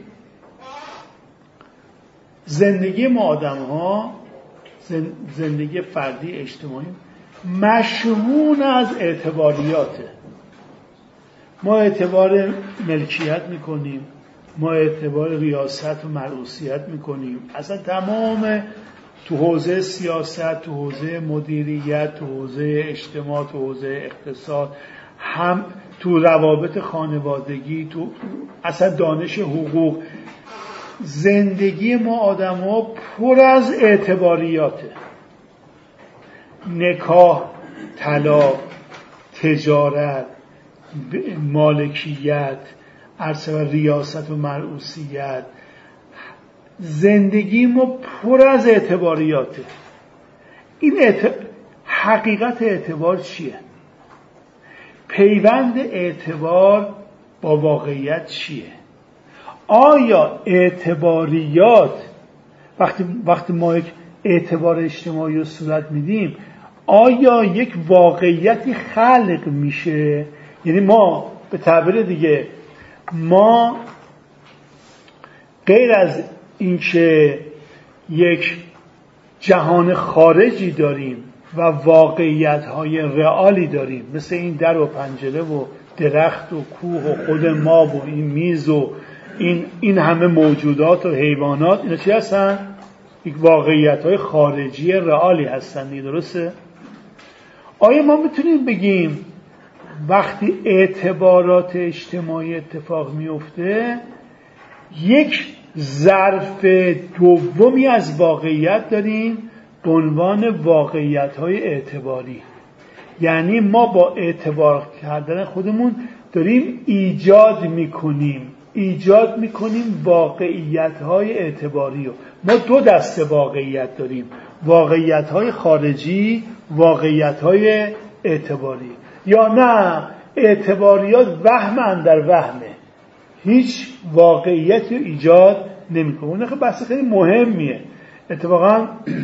زندگی ما آدم ها، زندگی فردی اجتماعی مشمول از اعتباریاته. ما اعتبار ملکیت میکنیم، ما اعتبار ریاست و مرئوسیت میکنیم، اصلا تمام تو حوزه سیاست، تو حوزه مدیریت، تو حوزه اجتماع، تو حوزه اقتصاد، هم تو روابط خانوادگی، تو اصلا دانش حقوق. زندگی ما آدم ها پر از اعتباریاته. نکاح، طلاق، تجارت، مالکیت، عرصه و ریاست و مرئوسیت. زندگی ما پر از اعتباریاته. این اعت... حقیقت اعتبار چیه؟ پیوند اعتبار با واقعیت چیه؟ آیا اعتباریات وقتی وقتی ما یک اعتبار اجتماعی رو صورت میدیم آیا یک واقعیتی خلق میشه؟ یعنی ما به تعبیر دیگه ما غیر از اینکه یک جهان خارجی داریم و واقعیت‌های رئالی داریم مثل این در و پنجره و درخت و کوه و خود ما و این میز و این این همه موجودات و حیوانات، اینا چی هستن؟ یک واقعیت‌های خارجی رئالی هستن، درسته؟ آیا ما میتونیم بگیم وقتی اعتبارات اجتماعی اتفاق میفته یک ظرف دومی از واقعیت داریم به عنوان واقعیت‌های اعتباری؟ یعنی ما با اعتبار کردن خودمون داریم ایجاد میکنیم ایجاد میکنیم واقعیت‌های اعتباری رو. ما دو دسته واقعیت داریم، واقعیت‌های خارجی، واقعیت‌های اعتباری. یا نه اعتباریات وهم اندر وهمه، هیچ واقعیتی رو ایجاد نمیکنه. اون خیلی بحث خیلی مهمیه. اتفاقا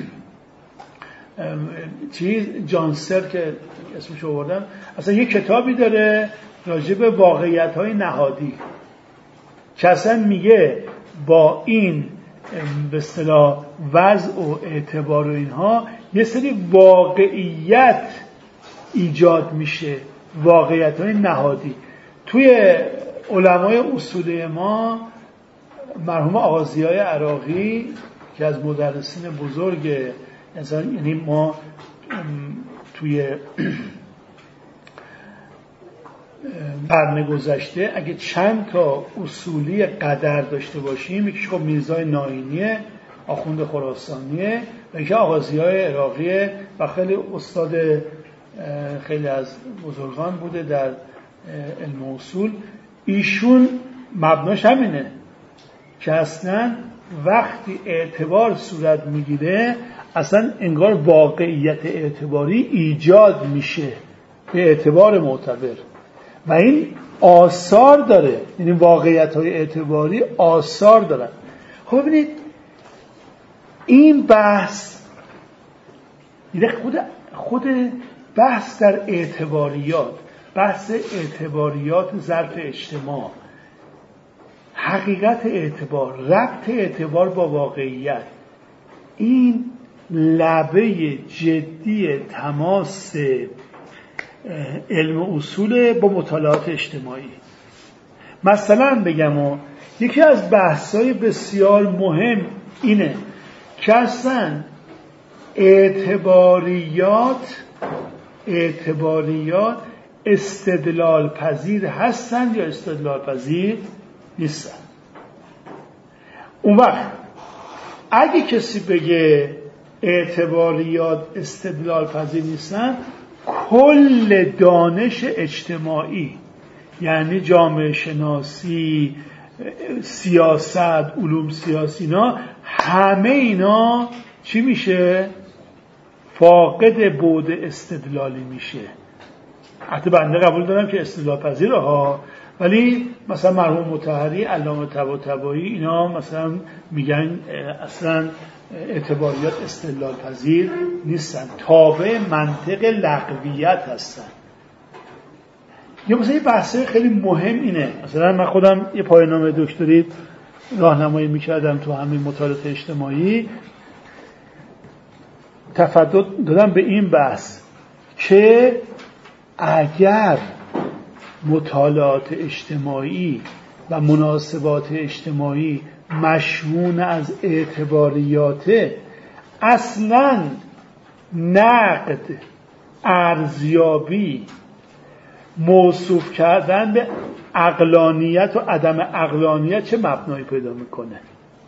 چیز جانسر که اسمش آوردم اصلا یه کتابی داره راجع به واقعیت‌های نهادی که اصلا میگه با این به اصطلاح وضع و اعتبار و اینها یه سری واقعیت ایجاد میشه، واقعیت‌های نهادی. توی علمای اصولی ما مرحوم آقا ضیای عراقی که از مدرسین بزرگ انسان، یعنی ما توی قرن گذشته اگه چند تا اصولی قدر داشته باشیم، یکیش خب میرزای ناینیه، آخوند خراسانیه، و یکی آقا ضیای عراقیه و خیلی استاد خیلی از بزرگان بوده در علم اصول. ایشون مبناش همینه که اصلا وقتی اعتبار صورت میگیره اصلا انگار واقعیت اعتباری ایجاد میشه به اعتبار معتبر و این آثار داره، یعنی واقعیت‌های اعتباری آثار دارن. خب ببینید این بحث یعنی خود خود بحث در اعتباریات، بحث اعتباریات ظرف اجتماع، حقیقت اعتبار، ربط اعتبار با واقعیت، این لبه جدی تماس علم اصول با مطالعات اجتماعی. مثلا بگم و یکی از بحث‌های بسیار مهم اینه که اصلا اعتباریات اعتباریات استدلال پذیر هستند یا استدلال پذیر نیستن. اون وقت اگه کسی بگه اعتباریات استدلال پذیر نیستن، کل دانش اجتماعی یعنی جامعه شناسی، سیاست، علوم سیاسی، اینا همه اینا چی میشه؟ فاقد بعد استدلالی میشه. حتی بنده قبول دارم که استدلال پذیره ها، ولی مثلا مرحوم مطهری، علامه طباطبایی، اینا مثلا میگن اصلا اعتباریات استدلال پذیر نیستن، تابع منطق لغویت هستن. یا مثلا یه بحثه خیلی مهم اینه، مثلا من خودم یه پایان‌نامه دکتری راهنمایی میکردم تو همین مطالعات اجتماعی، تفرد دادم به این بحث که اگر مطالعات اجتماعی و مناسبات اجتماعی مشمول از اعتباریاته، اصلاً نقد، ارزیابی، موصوف کردن به عقلانیت و عدم عقلانیت چه مبنایی پیدا میکنه؟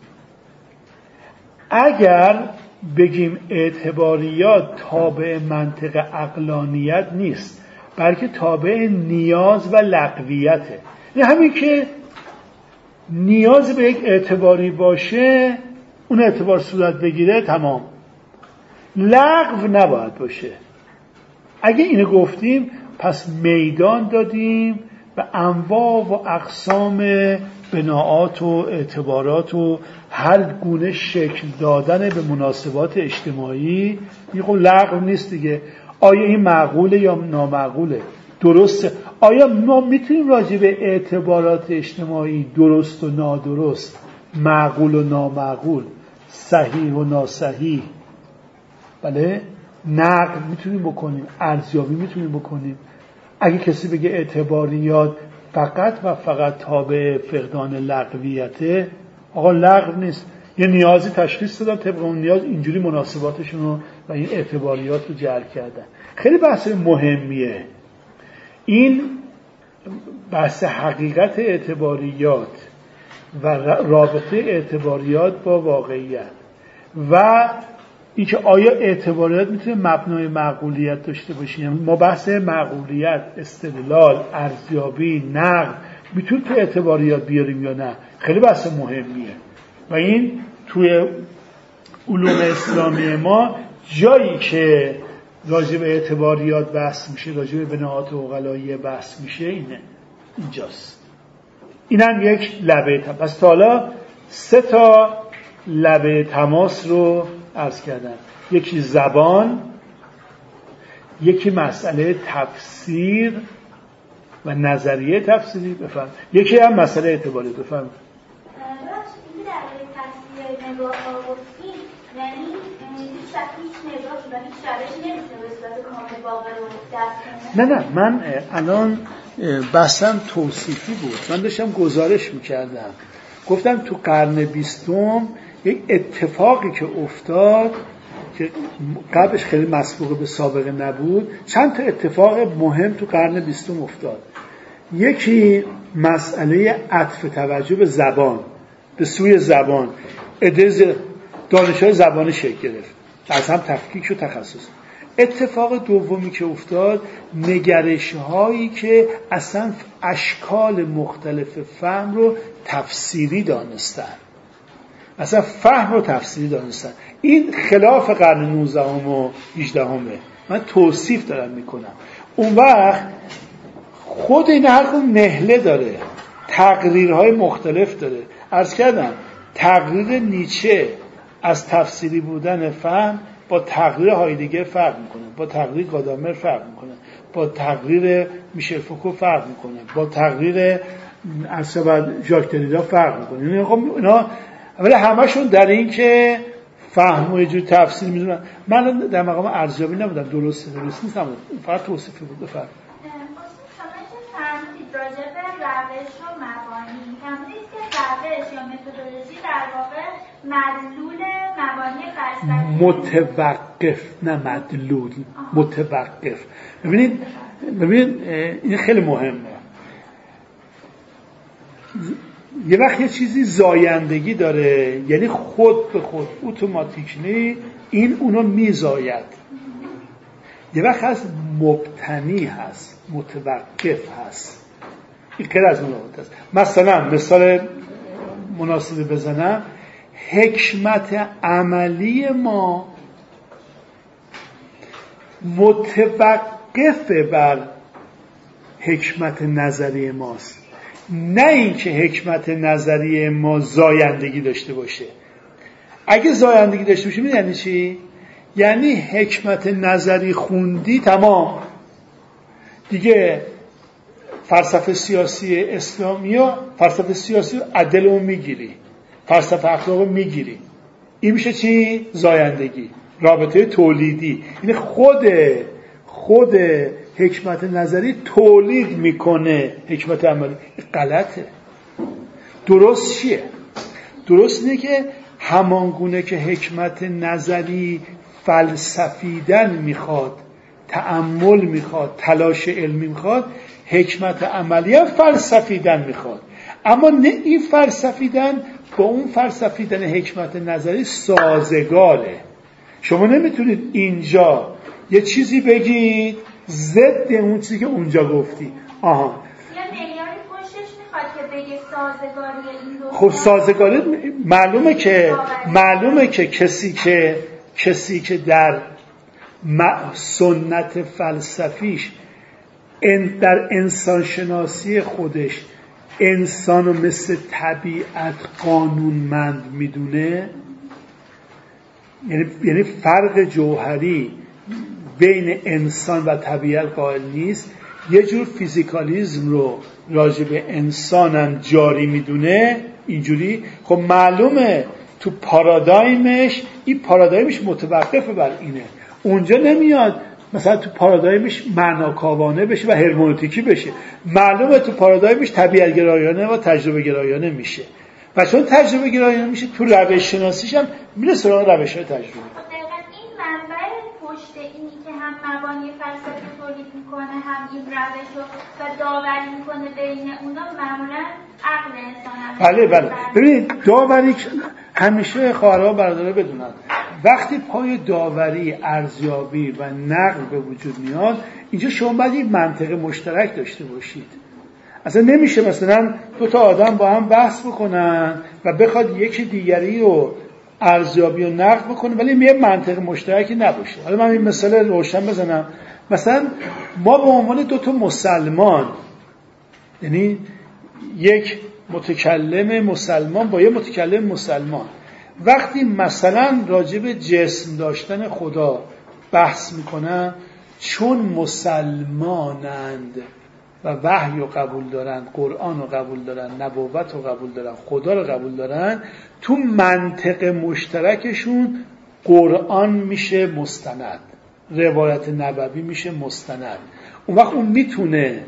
اگر بگیم اعتباریات تابع منطق عقلانیت نیست، بلکه تابع نیاز و لغویته. یعنی همین که نیاز به یک اعتباری باشه، اون اعتبار صورت بگیره، تمام، لغو نباید باشه. اگه اینو گفتیم پس میدان دادیم و انواع و اقسام بناءات و اعتبارات و هر گونه شکل دادن به مناسبات اجتماعی میگم لغو نیست دیگه. آیا این معقوله یا نامعقوله؟ درسته؟ آیا ما میتونیم راجع به اعتبارات اجتماعی درست و نادرست، معقول و نامعقول، صحیح و ناصحیح، بله، نقد میتونیم بکنیم، ارزیابی میتونیم بکنیم؟ اگه کسی بگه اعتباریات فقط و فقط تابع فقدان لغویته، آقا لغو نیست، یه نیازی تشخیص دادن، طبق اون نیاز اینجوری مناسباتشون رو و این اعتباریات رو جعل کردن. خیلی بحث مهمیه این بحث حقیقت اعتباریات و رابطه اعتباریات با واقعیت و اینکه آیا اعتباریات میتونه مبنای معقولیت داشته باشه. یعنی ما بحث معقولیت، استدلال، ارزیابی، نقد میتونه تو اعتباریات بیاریم یا نه، خیلی بحث مهمیه و این توی علوم اسلامی ما جایی که راجع به اعتباریات بحث میشه، راجع به بناءات عقلاییه بحث میشه، اینه اینجاست. اینم یک لبه تماس. پس تا حالا سه تا لبه تماس رو عرض کردم. یکی زبان، یکی مسئله تفسیر و نظریه تفسیری، بفهم. یکی هم مسئله اعتباری، بفهم. این در تفسیر نگاه ها گفتیم، یعنی هیچ هیچ نگاهی و هیچ روشی نمیتونه به صورت کامل واقع رو درک کنه. نه نه من الان بحثم توصیفی بود. من داشتم گزارش میکردم، گفتم تو قرن بیستم یک اتفاقی که افتاد که قبلش خیلی مسبوق به سابقه نبود، چند تا اتفاق مهم تو قرن بیستم افتاد. یکی مسئله عطف توجه به زبان، به سوی زبان، عده دانش‌های زبان شکل گرفت، از هم تفکیک و تخصص. اتفاق دومی که افتاد، نگرش‌هایی که اصلا اشکال مختلف فهم رو تفسیری دانستن، اصلا فهم رو تفسیری دانستن. این خلاف قرن نوزدهم و هجدهمه. من توصیف دارم میکنم. اون وقت خود این هر کدوم نهله داره، تقریرهای مختلف داره. عرض کردم تقریر نیچه از تفسیری بودن فهم با تقریر هایدگر فرق میکنه، با تقریر گادامر فرق میکنه، با تقریر میشل فوکو فرق میکنه، با تقریر اصلا ژاک دریدا فرق میکنه. یعنی خب اینا ولی همشون در این که فهم و یه جور تفسیر میدونن. من در مقام ارزیابی نبودم، درست درست نیستم، فقط توصیفی بود. بفرمایید. فرمودید راجع به روش و مبانی، فرمودید که روش یا متدولوژی در واقع مدلول مبانی فلسفی، متوقف نه مدلول، متوقف. ببینید ببینید این خیلی مهمه. یه وقت یه چیزی زایندگی داره، یعنی خود به خود اتوماتیکلی این اونو میزاید. یه وقت هست مبتنی هست، متوقف هست. این غیر از مناسبت هست. مثلا مثال مناسبی بزنم، حکمت عملی ما متوقف بر حکمت نظری ماست، نه اینکه حکمت نظری ما زایندگی داشته باشه. اگه زایندگی داشته باشه یعنی چی؟ یعنی حکمت نظری خوندی تمام دیگه، فلسفه سیاسی اسلامی و فلسفه سیاسی عدل رو میگیری، فلسفه اخلاق رو میگیری. این میشه چی؟ زایندگی، رابطه تولیدی. یعنی خود خود حکمت نظری تولید میکنه حکمت عملی. غلطه. درست چیه؟ درست اینه که همانگونه که حکمت نظری فلسفیدن میخواد، تأمل میخواد، تلاش علمی میخواد، حکمت عملی هم فلسفیدن میخواد. اما نه این فلسفیدن با اون فلسفیدن حکمت نظری سازگاره. شما نمیتونید اینجا یه چیزی بگید ضد اون چیزی که اونجا گفتی. آها یا معیاری پشتش میخواد که بگه سازگاری این دو. خب سازگاری معلومه که معلومه که کسی که کسی که در سنت فلسفیش در انسان شناسی خودش انسانو مثل طبیعت قانونمند میدونه، یعنی یعنی فرق جوهری بین انسان و طبیعت قائل نیست، یه جور فیزیکالیزم رو راجع به انسانم جاری میدونه اینجوری. خب معلومه تو پارادایمش این پارادایمش متوقف بر اینه، اونجا نمیاد مثلا تو پارادایمش معناکاوانه بشه و هرمنوتیکی بشه، معلومه تو پارادایمش طبیعت گرایانه و تجربه گرایانه میشه و چون تجربه گرایانه میشه تو روش شناسیش هم میره سراغ روش های تجربه. این منبع پشت اینی که هم مبانی فلسفه تولید میکنه هم این روش رو و داوری میکنه بین اونا معمولا عقل انسان هم. بله بله ببینید داوری همیشه خواهرها برادرها بدونن وقتی پای داوری، ارزیابی و نقل به وجود میاد اینجا شما باید یک منطق مشترک داشته باشید. اصلا نمیشه مثلا دو تا آدم با هم بحث بکنن و بخواد یکی دیگری رو ارزیابی و نقد بکنه ولی یه منطق مشترکی نباشه. حالا من این مثال روشن بزنم. مثلا ما به عنوان دو تا مسلمان، یعنی یک متکلم مسلمان با یه متکلم مسلمان، وقتی مثلا راجع به جسم داشتن خدا بحث میکنن، چون مسلمانند و وحی رو قبول دارن، قرآن رو قبول دارن، نبوت رو قبول دارن، خدا رو قبول دارن، تو منطق مشترکشون قرآن میشه مستند، روایت نبوی میشه مستند. اون وقت اون میتونه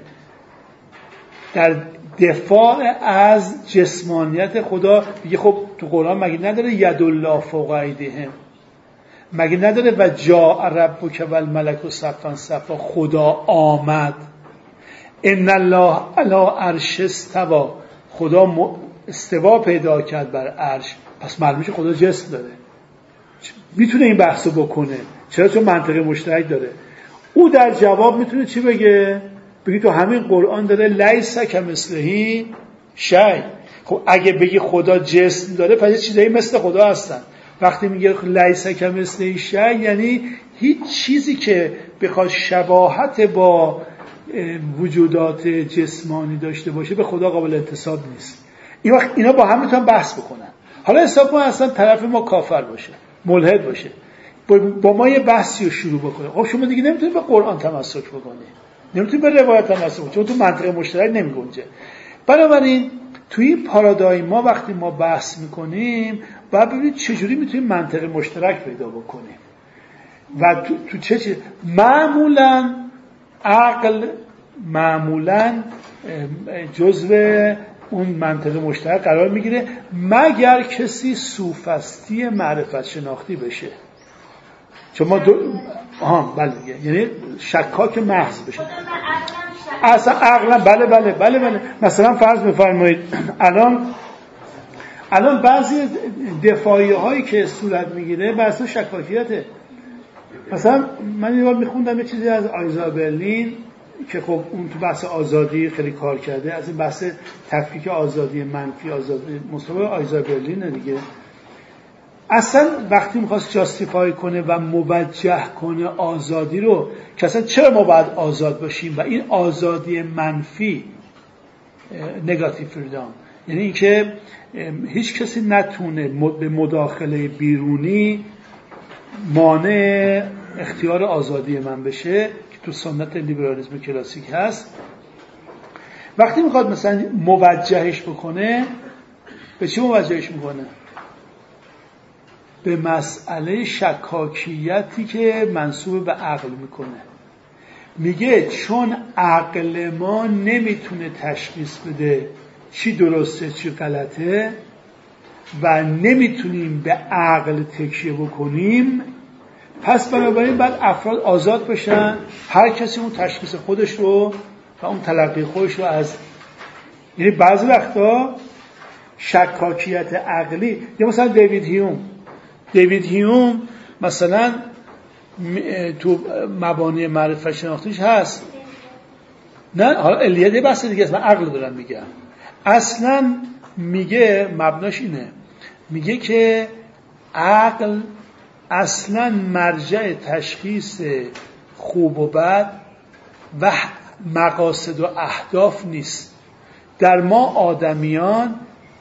در دفاع از جسمانیت خدا بگه خب تو قرآن مگه نداره ید الله فوق ایدیهم، مگه نداره و جاء ربک والملک صفا صفا، خدا آمد، ان الله علی عرش استوى، خدا استوا پیدا کرد بر عرش، پس معلومه که خدا جسم داره. میتونه این بحثو بکنه، چرا؟ چون منطق مشترک داره. او در جواب میتونه چی بگه؟ بگی تو همین قرآن داره لیس کمثله شیء. خب اگه بگی خدا جسم داره پس یه چیزایی مثل خدا هستن. وقتی میگه لیس کمثله شیء یعنی هیچ چیزی که بخواد شباهت با وجودات جسمانی داشته باشه به خدا قابل انتساب نیست. این وقت اینا با هم میتونن بحث بکنن. حالا حساب کن اصلا طرف ما کافر باشه، ملحد باشه، با ما یه بحثی رو شروع بکنه. خب شما دیگه نمیتونید به قرآن تمسک بکنید، نمیتونید به روایت تمسک بکنید، چون تو منطق مشترک نمیگنجه. بنابراین توی این پارادایم ما وقتی ما بحث میکنیم باید ببینید چجوری میتونیم منطق مشترک پیدا بکنیم و تو, تو چه چیز. معمولاً عقل معمولاً جزو اون منطق مشترک قرار میگیره مگر کسی سوفستی معرفت شناختی بشه. چون ما دو آها بله یعنی شکاک محض بشه. اصلا عقلا بله بله بله بله مثلا فرض بفرمایید الان الان بعضی دفاعی هایی که صورت میگیره بحث شکاکیته. مثلا من یه بار میخوندم یه چیزی از آیزا برلین که خب اون تو بحث آزادی خیلی کار کرده، از این بحث تفکیک آزادی منفی آزادی مثبت آیزا برلین دیگه. اصلا وقتی میخواست جاستیفای کنه و موجه کنه آزادی رو که اصلا چرا ما باید آزاد باشیم و این آزادی منفی نگاتیو فریدام، یعنی اینکه هیچ کسی نتونه به مداخله بیرونی مانع اختیار آزادی من بشه که تو سنت لیبرالیسم کلاسیک هست. وقتی میخواد مثلا موجهش بکنه به چی موجهش میکنه؟ به مسئله شکاکیتی که منسوب به عقل میکنه. میگه چون عقل ما نمیتونه تشخیص بده چی درسته چی غلطه و نمیتونیم به عقل تکیه بکنیم، پس بنابراین باید افراد آزاد بشن، هر کسی اون تشخیص خودش رو و اون تلقی خودش رو از، یعنی بعضی وقتا شکاکیت عقلی، یا مثلا دیوید هیوم دیوید هیوم مثلا تو مبانی معرفت شناختیش هست، نه حالا الیه بحث دیگه است، من عقل دارم میگم. اصلا میگه مبناش اینه، میگه که عقل اصلا مرجع تشخیص خوب و بد و مقاصد و اهداف نیست. در ما آدمیان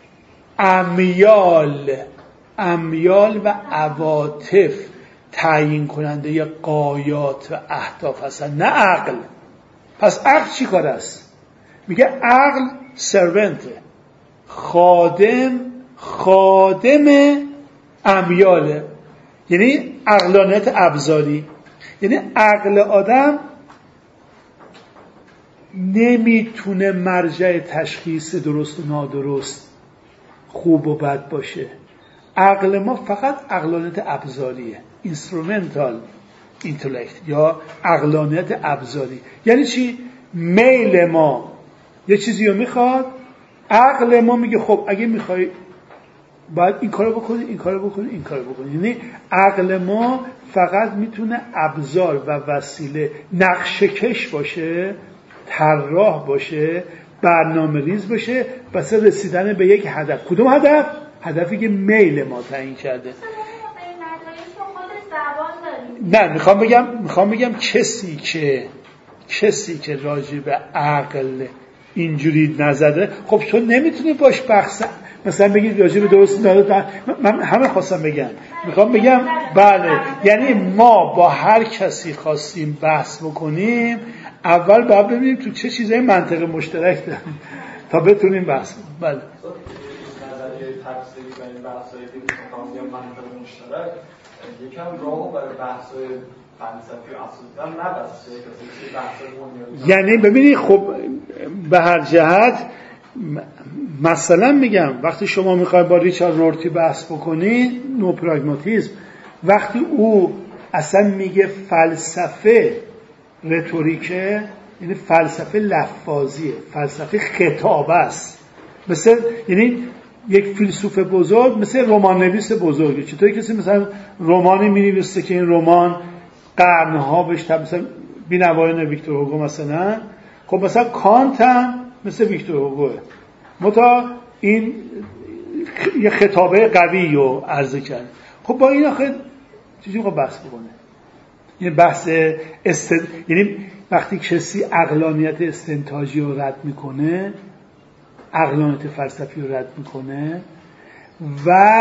امیال امیال و عواطف تعیین کننده ی غایات و اهداف هستن، نه عقل. پس عقل چی کار است؟ میگه عقل سرونته، خادم خادم امیاله، یعنی عقلانیت ابزاری. یعنی عقل آدم نمیتونه مرجع تشخیص درست و نادرست، خوب و بد باشه. عقل ما فقط عقلانیت ابزاریه، اینسترومنتال اینتלקت یا عقلانیت ابزاری. یعنی چی؟ میل ما یه چیزی رو میخواد، عقل ما میگه خب اگه میخوای باید این کارو بکنی، این کارو بکنی، این کارو بکنی. یعنی عقل ما فقط میتونه ابزار و وسیله، نقشه کش باشه، طراح باشه، برنامه ریز باشه واسه رسیدن به یک هدف. کدوم هدف؟ هدفی که میل ما تعیین کرده. نه میخوام بگم میخوام بگم کسی که کسی که راجع به عقل اینجوری نزده، خب تو نمیتونی باش بحث مثلا بگید راجع به درست نادرست. من همه خواستم بگم، میخوام بگم بله، یعنی ما با هر کسی خواستیم بحث بکنیم اول باید ببینیم تو چه چیزای منطق مشترک داریم تا بتونیم بحث کنیم. بله نظریه تفسیری و این بحث‌های دیگه منطق مشترک یکم راهو برای بحث‌های فلسفی اصولا نبسته که بحث‌های یعنی ببینید خب به هر جهت مثلا میگم وقتی شما میخواید با ریچارد رورتی بحث بکنید، نو پراگماتیسم، وقتی او اصلا میگه فلسفه رتوریکه، یعنی فلسفه لفاظیه، فلسفه خطابه است، مثل یعنی یک فیلسوف بزرگ مثل رمان نویس بزرگه. چطوری کسی مثلا رمانی می‌نویسه که این رمان قرن‌ها بهش مثلا بی‌نوایان ویکتور هوگو مثلا، خب مثلا کانت هم مثل ویکتور هوگوه، متا این یه خطابه قوی رو عرضه کرد. خب با این آخه چجوری خب بحث بکنه؟ یعنی بحث است... یعنی وقتی کسی عقلانیت استنتاجی رو رد میکنه، عقلانیت فلسفی رو رد میکنه و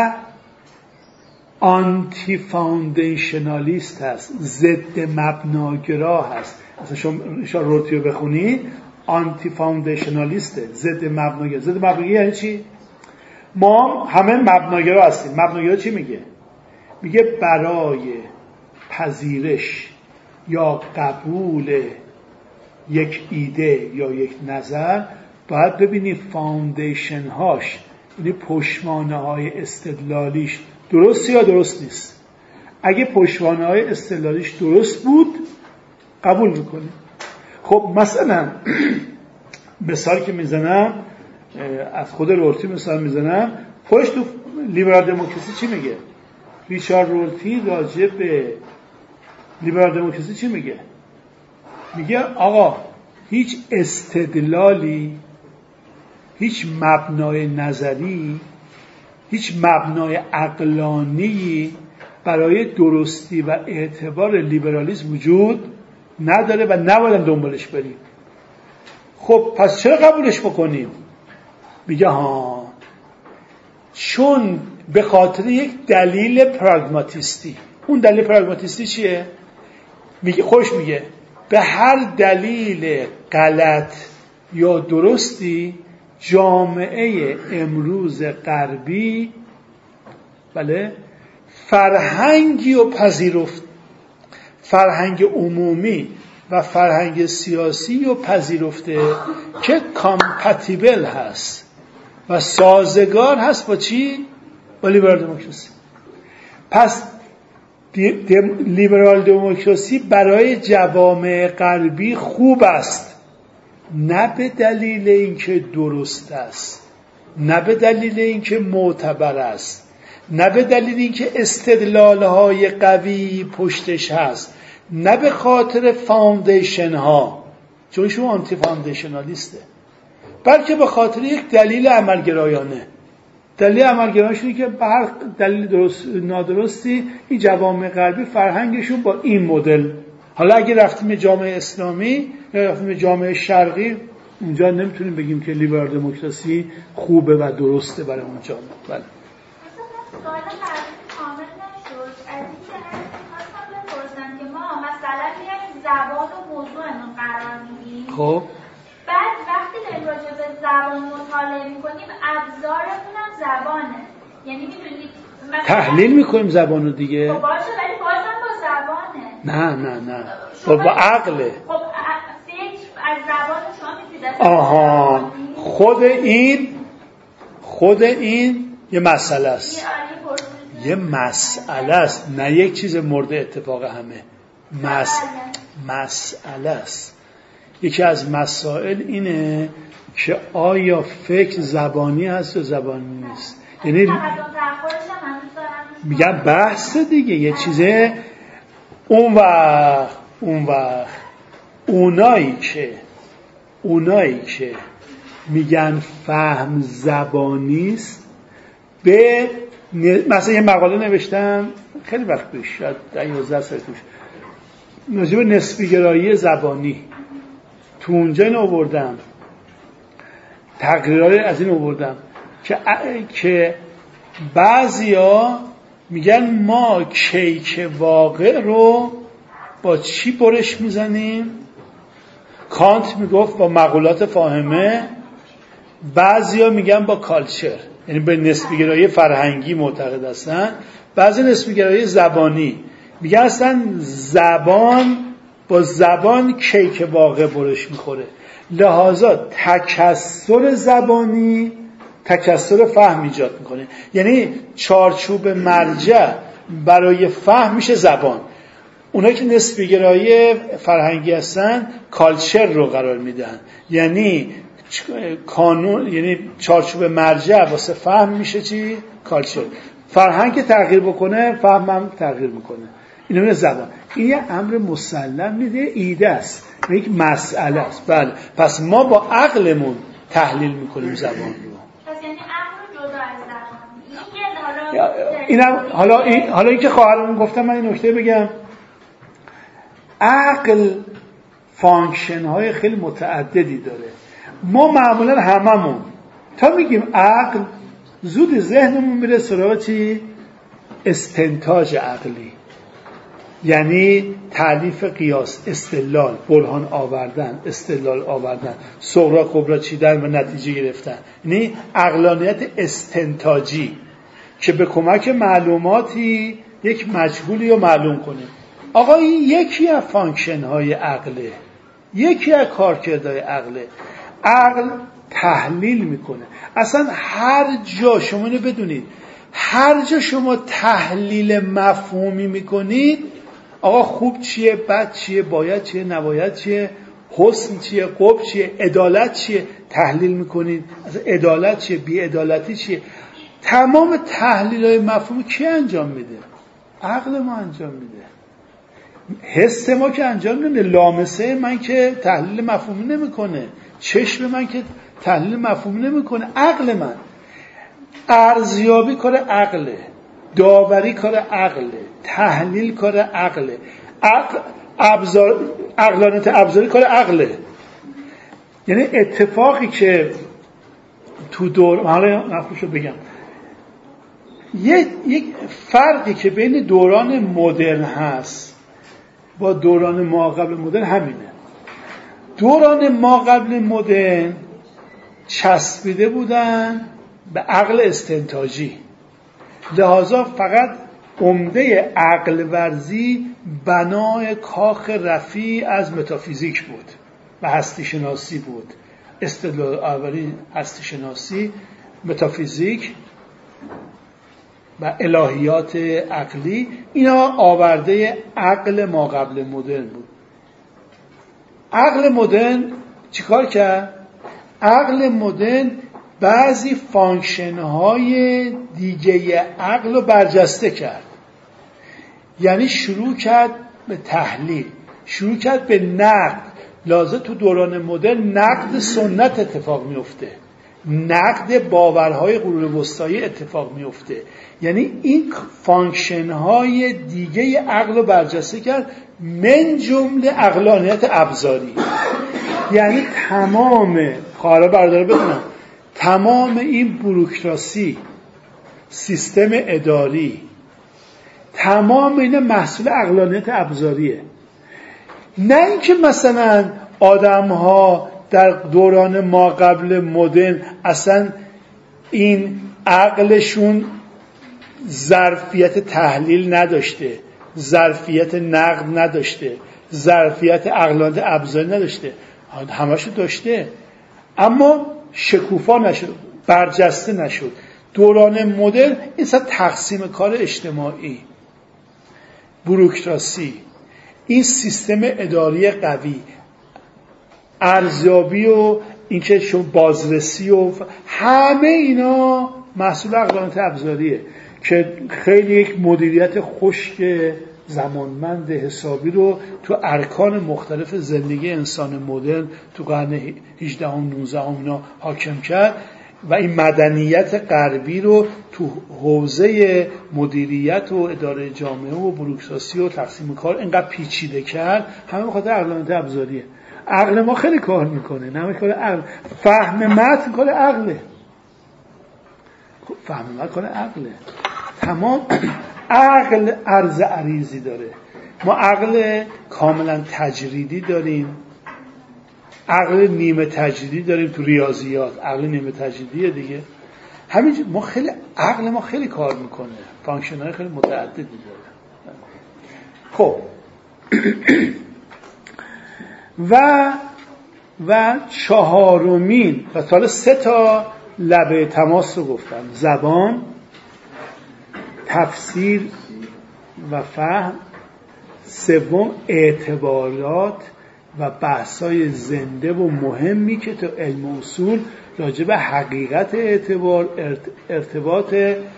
آنتی فاوندیشنالیست هست، ضد مبناگرا هست. مثلا شما شما رورتی رو بخونی، آنتی فاوندیشنالیسته، ضد مبناگرا. ضد مبناگرا یعنی چی؟ ما همه مبناگرا هستیم. مبناگرا چی میگه؟ میگه برای پذیرش یا قبول یک ایده یا یک نظر باید ببینی فاوندیشن هاش، یعنی پشتوانه های استدلالیش درست یا درست نیست. اگه پشتوانه های استدلالیش درست بود قبول میکنی. خب مثلا مثال که میزنم از خود رورتی مثال میزنم، خودش تو لیبرال دموکراسی چی میگه؟ ریچارد رورتی راجع به لیبرال دموکراسی چی میگه؟ میگه آقا هیچ استدلالی، هیچ مبنای نظری، هیچ مبنای عقلانی برای درستی و اعتبار لیبرالیسم وجود نداره و نباید دنبالش بریم. خب پس چرا قبولش بکنیم؟ میگه ها چون به خاطر یک دلیل پراگماتیستی. اون دلیل پراگماتیستی چیه؟ میگه خوش میگه به هر دلیل غلط یا درستی جامعه امروز غربی بله فرهنگی و پذیرفت، فرهنگ عمومی و فرهنگ سیاسی و پذیرفته که کامپتیبل هست و سازگار هست با چی؟ با لیبرال دموکراسی. پس لیبرال دموکراسی برای جوامع غربی خوب است، نه به دلیل اینکه درست است، نه به دلیل اینکه معتبر است، نه به دلیل اینکه استدلال‌های قوی پشتش هست، نه به خاطر فاوندیشن ها، چون شما آنتی فاوندیشنالیسته، بلکه به خاطر یک دلیل عملگرایانه. دلیل عملگرایانش اینه که به هر دلیل درست نادرستی این جوامع غربی فرهنگشون با این مدل حالا اگه رفتیم جامعه اسلامی یا رفتیم جامعه شرقی، اونجا نمیتونیم بگیم که لیبرال دموکراسی خوبه و درسته برای اون جامعه. بله. سوال بعدی کامل نشد. از این جهت خواستم بپرسم که ما مثلا میایم زبان و موضوعمون قرار میدیم. خب بعد وقتی داریم راجع به زبان مطالعه میکنیم ابزارمون هم زبانه. یعنی میدونید تحلیل میکنیم زبان رو دیگه. خب باشه ولی بازم با زبانه. نه نه نه. با با عقله. خب فکر از زبان شما میتونید. آها. خود این خود این یه مسئله است. یه مسئله است، نه یک چیز مورد اتفاق همه. مس... مسئله است. یکی از مسائل اینه که آیا فکر زبانی هست یا زبانی نیست. یعنی میگم بحث دیگه یه چیزه. اون وقت اون وقت اونایی که اونایی که میگن فهم زبانی است، به مثلا یه مقاله نوشتم خیلی وقت پیش، شاید ده یازده سال پیش، راجع به نسبی گرایی زبانی. تو اونجا این آوردم، تقریرهای از این آوردم که که بعضیا میگن ما کیک واقع رو با چی برش میزنیم؟ کانت میگفت با مقولات فاهمه، بعضیا میگن با کالچر، یعنی به نسبیگرایی فرهنگی معتقد هستن، بعضی نسبیگرایی زبانی میگن اصلا زبان با زبان کیک واقع برش میخوره، لحاظا تکثر زبانی تکثر فهم ایجاد میکنه. یعنی چارچوب مرجع برای فهم میشه زبان. اونایی که نسبیگرایی فرهنگی هستن کالچر رو قرار میدن، یعنی کانون، یعنی چارچوب مرجع واسه فهم میشه چی؟ کالچر. فرهنگ که تغییر بکنه فهم هم تغییر میکنه. اینو میگه زبان. این یه امر مسلم میده، ایده است، یک مسئله است. بله، پس ما با عقلمون تحلیل میکنیم زبان رو. پس یعنی عقل جدا از زبان. اینم حالا این حالا اینکه خواهرمون گفتم، من این نکته بگم. عقل فانکشن های خیلی متعددی داره. ما معمولا هممون تا میگیم عقل، زود ذهنمون میره سراغ چی؟ استنتاج عقلی، یعنی تعلیف قیاس، استدلال، برهان آوردن، استدلال آوردن، صغرا کبرا چیدن و نتیجه گرفتن. یعنی عقلانیت استنتاجی که به کمک معلوماتی یک مجهولی رو معلوم کنه. آقا این یکی از فانکشن های عقله، یکی از کارکردهای عقله. عقل تحلیل میکنه. اصلا هر جا شما اینو بدونید، هر جا شما تحلیل مفهومی میکنید، آقا خوب چیه، بد چیه، باید چیه، نباید چیه، حسن چیه، قبح چیه، عدالت چیه، تحلیل میکنید. اصلا عدالت چیه، بی عدالتی چیه. تمام تحلیل های مفهومی کی انجام میده؟ عقل ما انجام میده. حس ما که انجام نمیده، لامسه من که تحلیل مفهومی نمیکنه، چشم من که تحلیل مفهومی نمیکنه، عقل من. ارزیابی کار عقله، داوری کار عقله، تحلیل کار عقله، عقل ابزار عقلانیت ابزاری کار عقله. یعنی اتفاقی که تو دور، حالا نخوشو بگم، یک یک فرقی که بین دوران مدرن هست با دوران ما قبل مدرن همینه. دوران ما قبل مدرن چسبیده بودن به عقل استنتاجی، لحاظا فقط عمده عقل ورزی بنای کاخ رفیع از متافیزیک بود و هستی شناسی بود. استدلال آوری، هستی شناسی، متافیزیک و الهیات عقلی، اینا آورده عقل ما قبل مدرن بود. عقل مدرن چیکار کرد؟ عقل مدرن بعضی فانکشن های دیگه عقل رو برجسته کرد. یعنی شروع کرد به تحلیل، شروع کرد به نقد. لازم تو دوران مدرن نقد سنت اتفاق میفته. نقد باورهای قرون وسطایی اتفاق میفته. یعنی این فانکشن های دیگه عقل رو برجسته کرد، من جمله عقلانیت ابزاری. یعنی تمام کارا برداره بدونم تمام این بوروکراسی، سیستم اداری، تمام این محصول عقلانیت ابزاریه. نه اینکه مثلا آدم ها در دوران ما قبل مدرن اصلا این عقلشون ظرفیت تحلیل نداشته، ظرفیت نقد نداشته، ظرفیت عقلانیت ابزاری نداشته، همشو داشته اما شکوفا نشد، برجسته نشد. دوران مدرن این سر تقسیم کار اجتماعی، بوروکراسی، این سیستم اداری قوی، ارزیابی و اینکه شما بازرسی و همه اینا محصول عقلانیت ابزاریه که خیلی یک مدیریت خشک زمانمند حسابی رو تو ارکان مختلف زندگی انسان مدرن تو قرن هجدهم نوزدهم اینا حاکم کرد و این مدنیت غربی رو تو حوزه مدیریت و اداره جامعه و بوروکراسی و تقسیم کار اینقدر پیچیده کرد. همه بخاطر عقلانیت ابزاریه. عقل ما خیلی کار میکنه، نه کار عقل. فهم متن کار عقله، فهم متن کار عقله. تمام عقل عرض عریضی داره. ما عقل کاملا تجریدی داریم، عقل نیمه تجریدی داریم تو ریاضیات، عقل نیمه تجریدیه دیگه. همین ما خیلی عقل ما خیلی کار میکنه، فانکشن‌های خیلی متعددی داره. خب و و چهارمین و تا سه تا لبه تماس رو گفتم: زبان، تفسیر و فهم، سوم اعتبارات و بحث‌های زنده و مهمی که تو علم اصول راجع به حقیقت اعتبار، ارتباط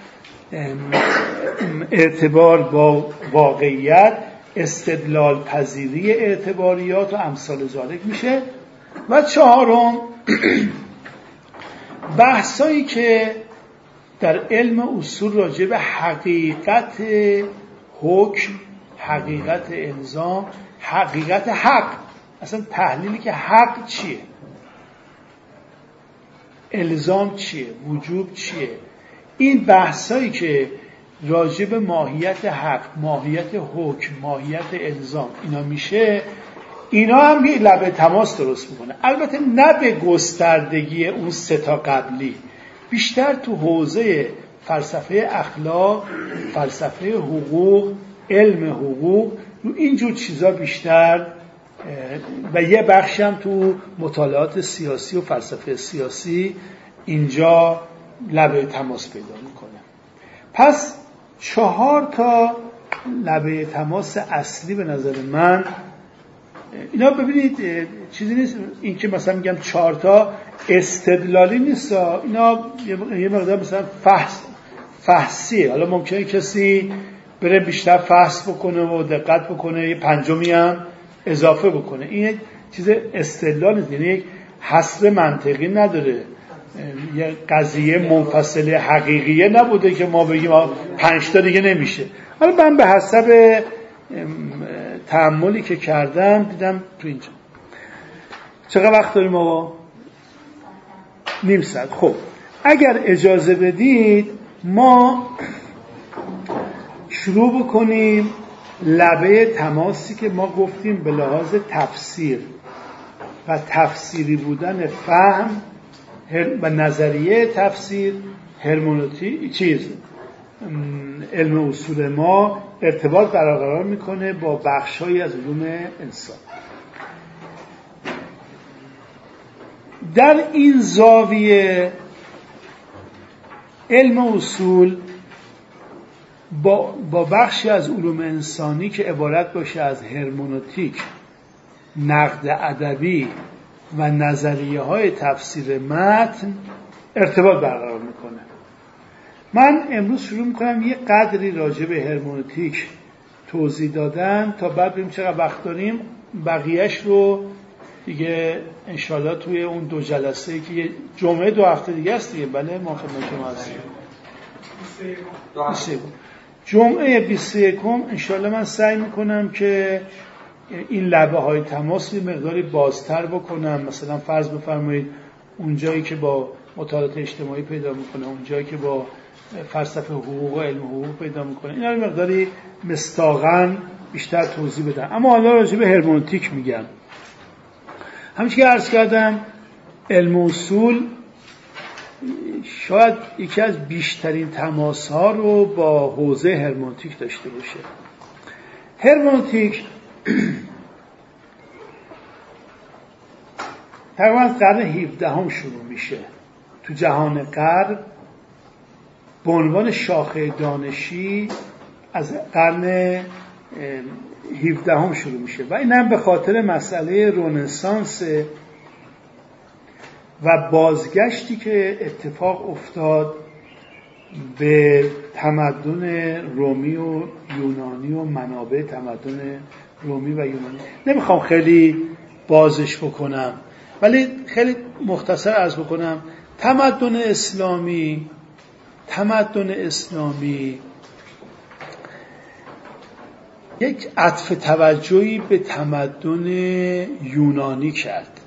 اعتبار با واقعیت، استدلال پذیری اعتباریات و امثال ذالک میشه. و چهارم بحثایی که در علم اصول راجع به حقیقت حکم، حقیقت الزام، حقیقت حق، اصلا تحلیلی که حق چیه، الزام چیه، وجوب چیه، این بحثایی که راجع به ماهیت حق، ماهیت حکم، ماهیت الزام اینا میشه، اینا هم یه لبه تماس درست میکنه. البته نه به گستردگی اون سه تا قبلی، بیشتر تو حوزه فلسفه اخلاق، فلسفه حقوق، علم حقوق، اینجور چیزا بیشتر، و یه بخشی هم تو مطالعات سیاسی و فلسفه سیاسی اینجا لبه تماس پیدا میکنه. پس چهار تا لبه تماس اصلی به نظر من اینا. ببینید چیزی نیست این که مثلا میگم چهار تا استدلالی نیست، اینا یه مقدار مثلا فحص فحصیه. حالا ممکنه کسی بره بیشتر فحص بکنه و دقت بکنه، یه پنجمی هم اضافه بکنه. این یک چیز استدلال نیست، یعنی یک حصر منطقی نداره، یه قضیه منفصله حقیقیه نبوده که ما بگیم پنج تا دیگه نمیشه. حالا من به حسب تأملی که کردم دیدم تو اینجا. چقدر وقت داریم آقا؟ نیم ساعت. خب اگر اجازه بدید ما شروع بکنیم لبه تماسی که ما گفتیم به لحاظ تفسیر و تفسیری بودن فهم و نظریه تفسیر، هرمنوتیک چیز علم اصول ما ارتباط برقرار میکنه با بخش‌هایی از علوم انسان. در این زاویه علم اصول با, با بخشی از علوم انسانی که عبارت باشه از هرمنوتیک، نقد ادبی و نظریه های تفسیر متن ارتباط برقرار میکنه. من امروز شروع میکنم یه قدری راجع به هرمنوتیک توضیح دادن تا بعد ببینیم چقدر وقت داریم، بقیهش رو دیگه انشالله توی اون دو جلسه که جمعه دو هفته دیگه است دیگه، بله ما خدمت شما هستیم. بیست و یک جمعه بیست و یک انشالله من سعی میکنم که این لبه های تماس یه مقداری بازتر بکنم. مثلا فرض بفرمایید اونجایی که با مطالعات اجتماعی پیدا میکنه، اونجایی که با فلسفه حقوق و علم حقوق پیدا میکنه، اینا رو مقداری مستاقاً بیشتر توضیح بدم. اما حالا راجع به هرمنوتیک میگم. همین که عرض کردم علم اصول شاید یکی از بیشترین تماس‌ها رو با حوزه هرمنوتیک داشته باشه. هرمنوتیک تقریباً از قرن هفدهم شروع میشه تو جهان غرب به عنوان شاخه دانشی. از قرن هفدهم شروع میشه و این هم به خاطر مسئله رنسانس و بازگشتی که اتفاق افتاد به تمدن رومی و یونانی و منابع تمدن رومی و یونانی. نمیخوام خیلی بازش بکنم ولی خیلی مختصر عرض بکنم. تمدن اسلامی تمدن اسلامی یک عطف توجهی به تمدن یونانی کرد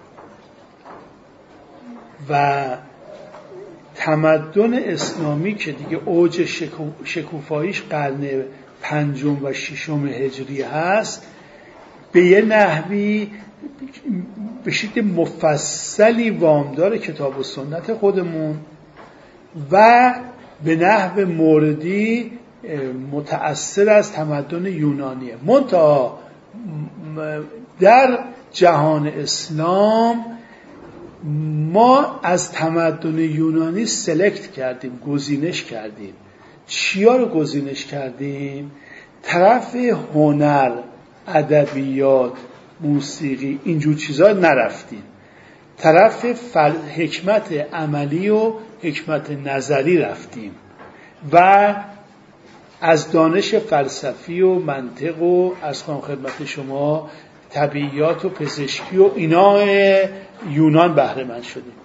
و تمدن اسلامی که دیگه اوج شکوفاییش قرن پنجم و ششم هجری هست به یه نحوی به شکل مفصلی وامدار کتاب و سنت خودمون و به نحو موردی متأثر از تمدن یونانیه. منتها در جهان اسلام ما از تمدن یونانی سلکت کردیم، گزینش کردیم. چیا رو گزینش کردیم؟ طرف هنر، ادبیات، موسیقی اینجور چیزا نرفتیم. طرف فل... حکمت عملی و حکمت نظری رفتیم و از دانش فلسفی و منطق و از خدمت شما طبیعیات و پزشکی و اینا یونان بهره مند شدیم.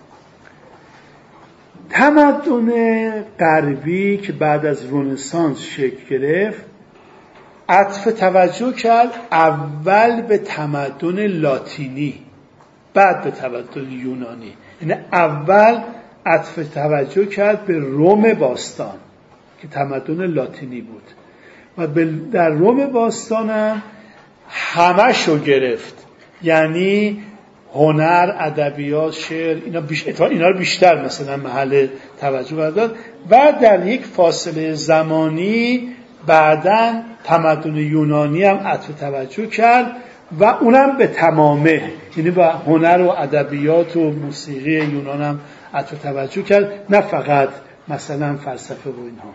تمدن غربی که بعد از رنسانس شکل گرفت عطف توجه کرد اول به تمدن لاتینی بعد به تمدن یونانی. یعنی اول عطف توجه کرد به روم باستان که تمدن لاتینی بود و در روم باستان هم همشو گرفت. یعنی هنر، ادبیات، شعر اینا, بیش... اینا رو بیشتر مثلا محل توجه قرار داد و در یک فاصله زمانی بعداً تمدن یونانی هم عطف توجه کرد و اونم به تمامه، یعنی با هنر و ادبیات و موسیقی یونان هم عطف توجه کرد، نه فقط مثلا فلسفه و اینها.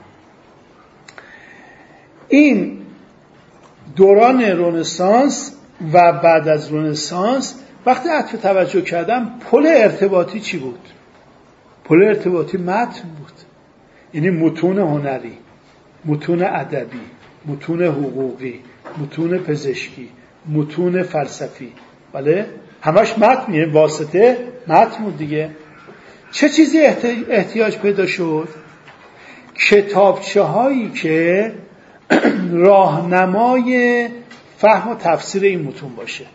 این دوران رنسانس و بعد از رنسانس وقتی عطف توجه کردم پل ارتباطی چی بود؟ پل ارتباطی متن بود، یعنی متون هنری، متون ادبی، متون حقوقی، متون پزشکی، متون فلسفی. بله همش متن، یعنی واسطه متن بود دیگه. چه چیزی احتیاج پیدا شد؟ کتابچه هایی که راهنمای فهم و تفسیر این متون باشه.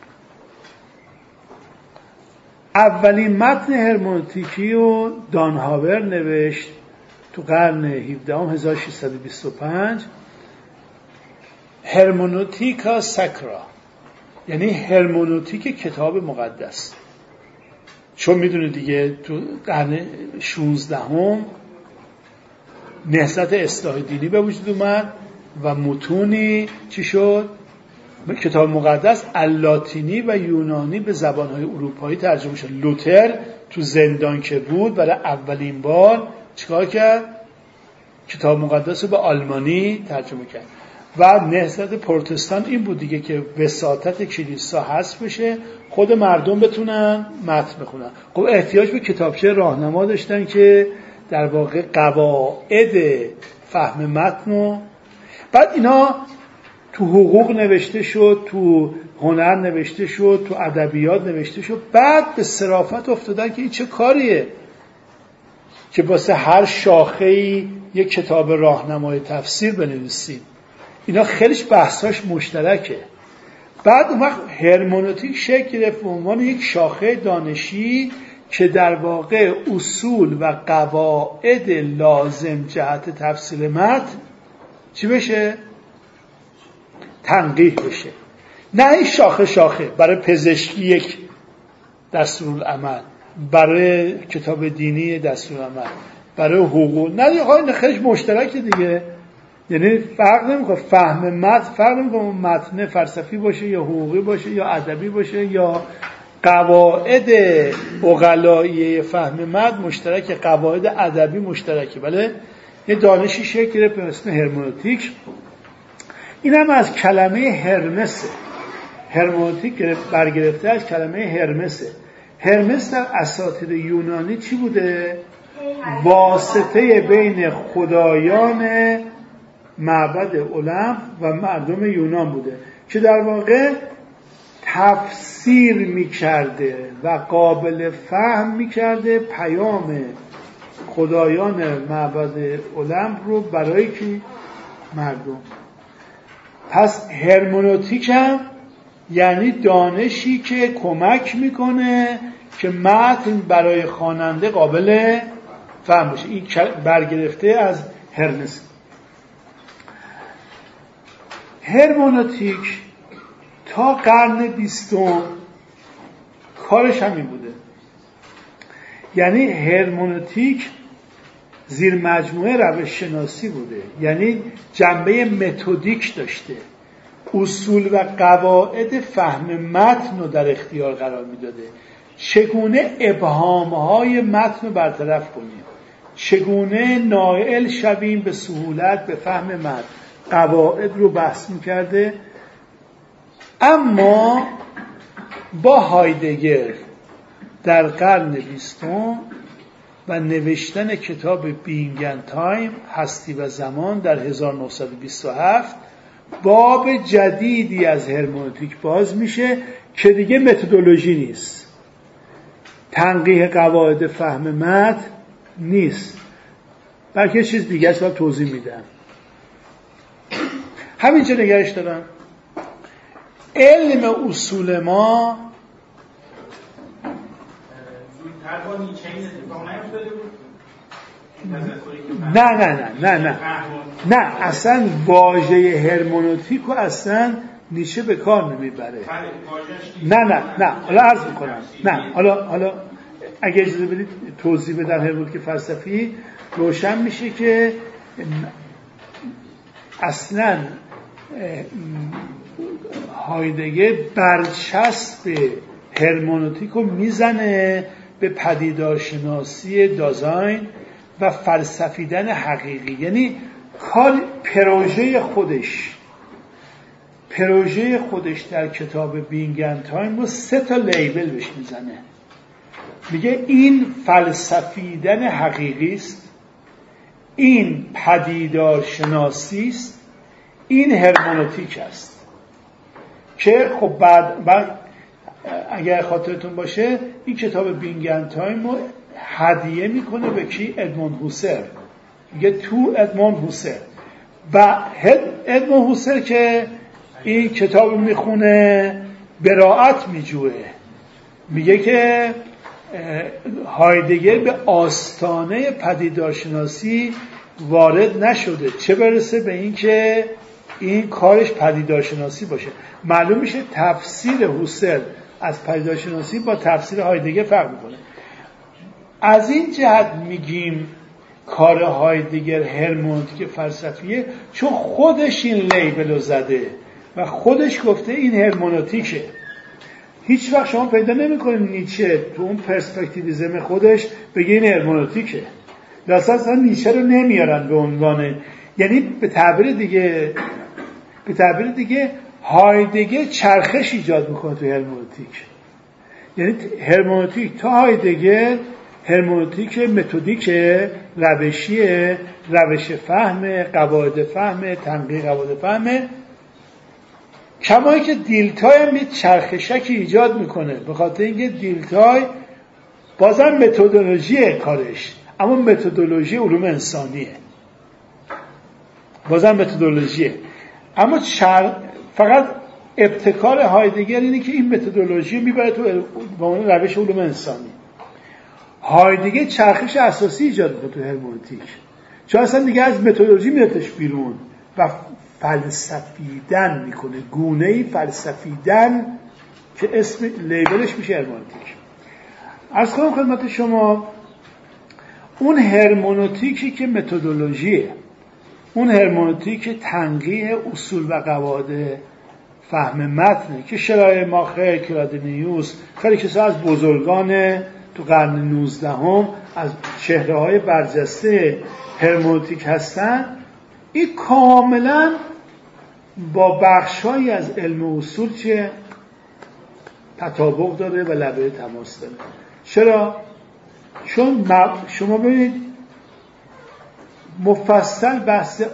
اولین متن هرمنوتیکی رو دانهاور نوشت تو قرن هفدهم هزار و ششصد و بیست و پنج، هرمنوتیکا ساکرا، یعنی هرمنوتیک کتاب مقدس. چون میدونه دیگه تو قرن شانزدهم نهضت اصلاح دینی به وجود اومد و متونی چی شد؟ کتاب مقدس اللاتینی و یونانی به زبانهای اروپایی ترجمه شد. لوتر تو زندان که بود برای اولین بار چیکار کرد؟ کتاب مقدس رو به آلمانی ترجمه کرد. و نهضت پروتستان این بود دیگه که وساطت کلیسا حذف بشه، خود مردم بتونن متن بخونن. خب احتیاج به کتابچه راهنما داشتن که در واقع قواعد فهم متن و بعد اینا تو حقوق نوشته شد، تو هنر نوشته شد، تو ادبیات نوشته شد. بعد به صرافت افتادن که این چه کاریه که واسه هر شاخه‌ای یک کتاب راهنمای تفسیر بنویسیم. اینا خیلیش بحثاش مشترکه. بعد اون وقت هرمنوتیک شکل گرفت به عنوان یک شاخه دانشی که در واقع اصول و قواعد لازم جهت تفسیر متن چی بشه؟ تنقیح بشه. نه این شاخه شاخه برای پزشکی یک دستورالعمل، برای کتاب دینی دستورالعمل، برای حقوق. نه این خیلیش مشترکه دیگه. یعنی فرق نمیکنه فهم متن، فرق نمیکنه متن فلسفی باشه یا حقوقی باشه یا ادبی باشه یا قواعد عقلاییه فهم متن مشترکه، قواعد ادبی مشترکه. بله یه دانشی شکل گرفت به اسم هرمنوتیک. اینم از کلمه هرمسه. هرمنوتیک برگرفته از کلمه هرمسه. هرمس در اساطیر یونانی چی بوده؟ واسطه بین خدایان معبد المپ و مردم یونان بوده که در واقع تفسیر میکرده و قابل فهم میکرده پیام خدایان معبد المپ رو برای کی؟ مردم. پس هرمنوتیک هم یعنی دانشی که کمک میکنه که متن برای خواننده قابل فهم باشه. این برگرفته از هرمس. هرمنوتیک تا قرن بیستم کارش همین بوده. یعنی هرمنوتیک زیر مجموعه روش شناسی بوده، یعنی جنبه متدیک داشته، اصول و قواعد فهم متن رو در اختیار قرار میداده. چگونه ابهامهای متن رو برطرف کنیم، چگونه نائل شویم به سهولت به فهم متن، قواعد رو بحث میکرده. اما با هایدگر در قرن بیستم و نوشتن کتاب بینگ اند تایم هستی و زمان در هزار و نهصد و بیست و هفت باب جدیدی از هرمنوتیک باز میشه که دیگه متدولوژی نیست، تنقیح قواعد فهم متن نیست، بلکه چیز دیگه است. توضیح میدم. همینجا نگرش دارم. علم اصول ما نه نه نه نه نه نه اصلا واژه هرمنوتیک رو اصلا نیچه به کار نمیبره. نه نه نه حالا عرض میکنم. نه حالا حالا اگه اجازه بدید توضیح بدم. هرمنوتیک فلسفی روشن میشه که اصلا هایدگر برچسب هرمنوتیک رو میزنه به پدیدارشناسی دازاین و فلسفیدن حقیقی. یعنی کار پروژه خودش پروژه خودش در کتاب بینگ اند تایم رو سه تا لیبل بهش میزنه. میگه این فلسفیدن حقیقی است، این پدیدارشناسی است، این هرمنوتیک است. که خب بعد, بعد اگر خاطرتون باشه این کتاب بینگ اند تایم رو هدیه میکنه به کی؟ ادموند هوسر. میگه تو ادموند هوسر. و ادموند هوسر که این کتاب میخونه براءت میجوه، میگه که هایدگر به آستانه پدیدارشناسی وارد نشده، چه برسه به این که این کارش پدیدارشناسی باشه. معلوم میشه تفسیر هوسر از پدیدارشناسی با تفسیر هایدگر فرق میکنه. از این جهت میگیم کار هایدگر هرمنوتیک فلسفیه، چون خودش این لیبل رو زده و خودش گفته این هرمنوتیکه. هیچ وقت شما پیدا نمی‌کنید نیچه تو اون پرسپکتیویسم خودش بگه این هرمنوتیکه. اصلا نیچه رو نمیارن به عنوان، یعنی به تعبیر دیگه به تعبیر دیگه هایدگر چرخش ایجاد میکنه تو هرمنوتیک. یعنی هرمنوتیک تا هایدگر هرمنوتیک متدیک، روشیه، روش فهم، قواعد فهم، تنقیح قواعد فهم. کمایی که دیلتای هم یه چرخشکی ایجاد میکنه، به خاطر اینکه دیلتای بازم متدولوژی کارش، اما متدولوژی علوم انسانیه، بازم متدولوژیه، اما چر... فقط ابتکار هایدگر اینه که این متدولوژی میبره تو به عنوان روش علوم انسانی. هایدگر چرخش اساسی ایجاد میکنه تو هرمنوتیک، چون اصلا دیگه از متدولوژی میادش بیرون و فلسفیدن میکنه، گونه‌ای فلسفیدن که اسم لیبلش میشه هرمنوتیک. عرض کنم خدمت شما اون هرمنوتیکی که متدولوژیه، اون هرمنوتیک تنقیح اصول و قواعد فهم متنه که شرای ماخر، کلادینیوس، خیلی کسا از بزرگان تو قرن نوزدهم از چهره‌های برجسته هرمنوتیک هستن، این کاملا با بخش‌هایی از علم اصول چه تطابق داره و لبه تماس داره. چرا؟ چون شما ببینید مفصل بحث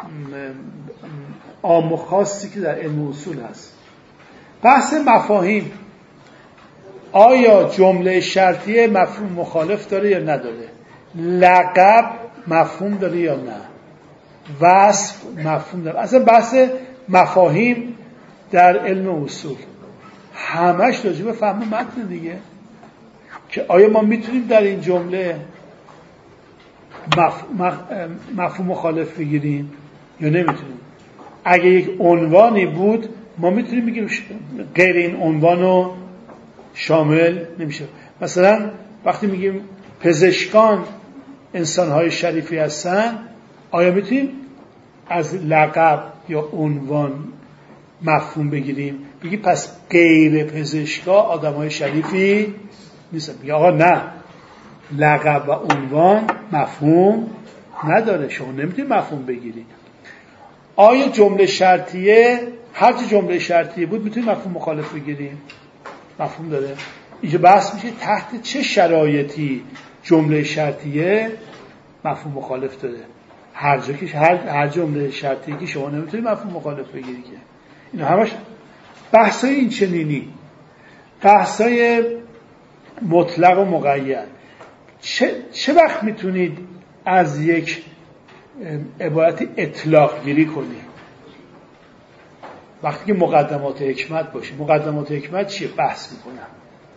عام و خاصی که در علم اصول هست، بحث مفاهیم، آیا جمله شرطیه مفهوم مخالف داره یا نداره، لقب مفهوم داره یا نه، وصف مفهوم داره، اصلا بحث مفاهیم در علم اصول همش راجع به فهم متن دیگه، که آیا ما میتونیم در این جمله مف... مف... مفهوم مخالف بگیریم یا نمیتونیم. اگه یک عنوانی بود ما میتونیم بگیم غیر این عنوانو شامل نمیشه. مثلا وقتی میگیم پزشکان انسانهای شریفی هستن، آیا میتونیم از لقب یا عنوان مفهوم بگیریم بگی پس غیر پزشکا آدمهای شریفی نیستن؟ یا آقا نه، لقب و عنوان مفهوم نداره، شما نمیتونید مفهوم بگیرید. آیا جمله شرطیه، هر چه جمله شرطیه بود میتونید مفهوم مخالف بگیریم؟ مفهوم داره. اینجا بحث میشه تحت چه شرایطی جمله شرطیه مفهوم مخالف داره. هر جا که هر هر جمله شرطیه که شما نمیتونید مفهوم مخالف بگیرید که اینا همش بحثای این چنینی، بحثای مطلق و مقید. چه چه وقت میتونید از یک عبارت اطلاق گیری کنید؟ وقتی که مقدمات حکمت باشه. مقدمات حکمت چیه؟ بحث میکنم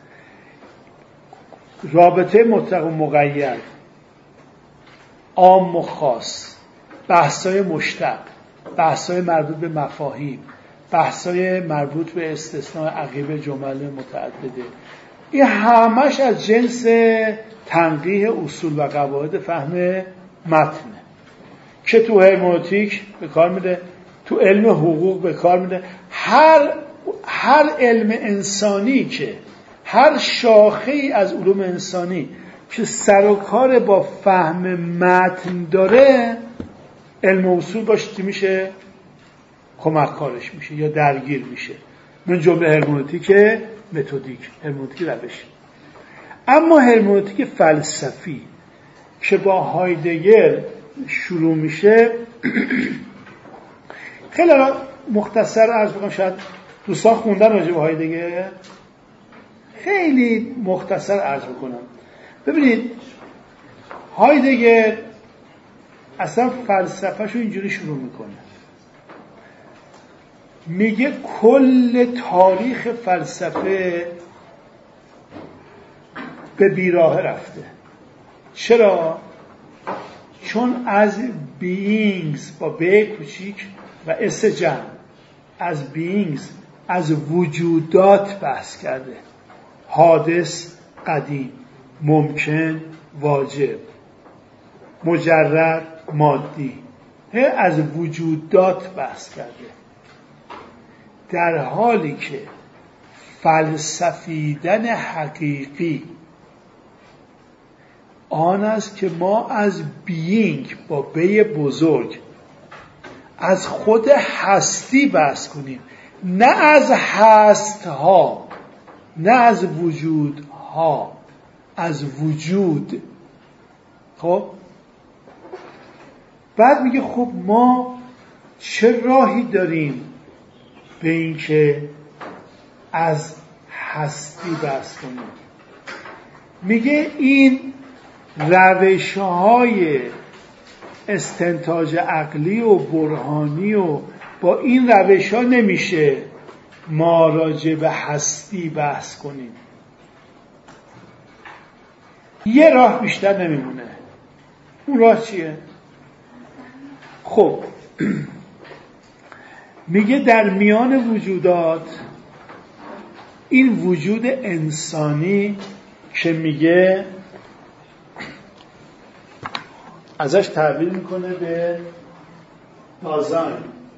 رابطه مطلق و مقید، عام و خاص، بحثای مشتق، بحثای مربوط به مفاهیم، بحثای مربوط به استثناء عقیب جمل متعدده، این همش از جنس تنقیح اصول و قواعد فهم متنه که تو هرمنوتیک به کار میده، تو علم حقوق به کار میده. هر هر علم انسانی که هر شاخه‌ای از علوم انسانی که سر و کار با فهم متن داره، علم اصول باش چی میشه؟ کمک کارش میشه یا درگیر میشه. من جمله هرمنوتیک متدیک، هرمنوتیک روش. اما هرمنوتیک فلسفی که با هایدگر شروع میشه، خیلی مختصر عرض بکنم، شاید دوستان خوندن راجع به هایدگر، خیلی مختصر عرض بکنم. ببینید هایدگر اصلا فلسفه‌شو اینجوری شروع میکنه، میگه کل تاریخ فلسفه به بیراه رفته. چرا؟ چون از بیینگز با ب کوچیک و اس جمع، از بیینگز، از وجودات بحث کرده، حادث، قدیم، ممکن، واجب، مجرد، مادی، از وجودات بحث کرده، در حالی که فلسفیدن حقیقی آن است که ما از بیینگ با بی بزرگ از خود هستی بحث کنیم، نه از هستها، نه از وجودها، از وجود. خب بعد میگه خب ما چه راهی داریم به این که از هستی بحث کنیم. میگه این روش‌های استنتاج عقلی و برهانی و با این روش‌ها نمیشه ما راجع به هستی بحث کنیم. یه راه بیشتر نمیمونه. اون راه چیه؟ خب میگه در میان وجودات این وجود انسانی که میگه ازش تعبیر میکنه به دازاین.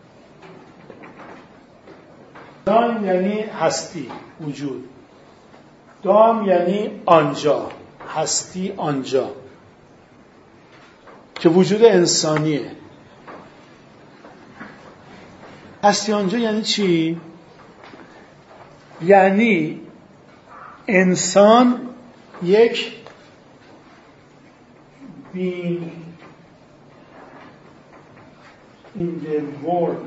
داین یعنی هستی، وجود. دام یعنی آنجا، هستی آنجا، که وجود انسانیه. هستی آنجا یعنی چی؟ یعنی انسان یک being in the world،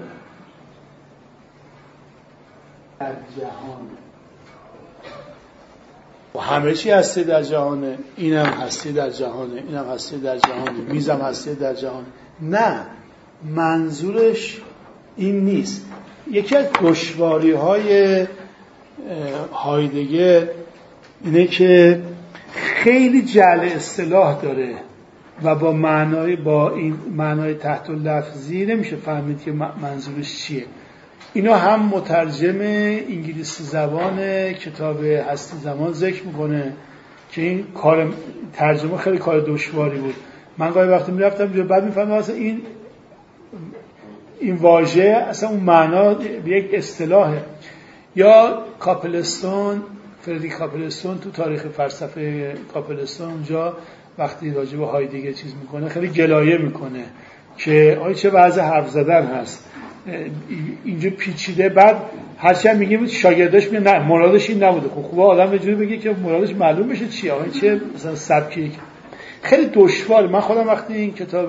در جهان، و همه چی هستی در جهانه. اینم هستی در جهانه، اینم هستی در جهانه، میزم هستی در جهان. نه، منظورش این نیست. یکی از دشواری های هایدگر اینه که خیلی جعل اصطلاح داره و با معنای با این معنای تحت لفظی نمیشه فهمید که منظورش چیه. اینا هم مترجم انگلیسی زبان کتاب هستی زمان ذکر میکنه که این کار ترجمه خیلی کار دشواری بود. من گاهی وقتی میرفتم بعد میفهمم اصلا این این واژه اصلا اون معنا یک اصطلاحه. یا کاپلستون، فردریک کاپلستون تو تاریخ فلسفه کاپلستون اونجا وقتی راجع به هایدگر چیز میکنه خیلی گلایه میکنه که آیا چه وضع حرف زدن هست اینجا پیچیده. بعد هرچی هم میگیم شاگرداش میگه نه مرادش این نبوده. خب خوبه آدم یه جوری بگه که مرادش معلوم بشه چیه، آیا چه مثلا سبکی. خیلی دشوار. من خودم وقتی این کتاب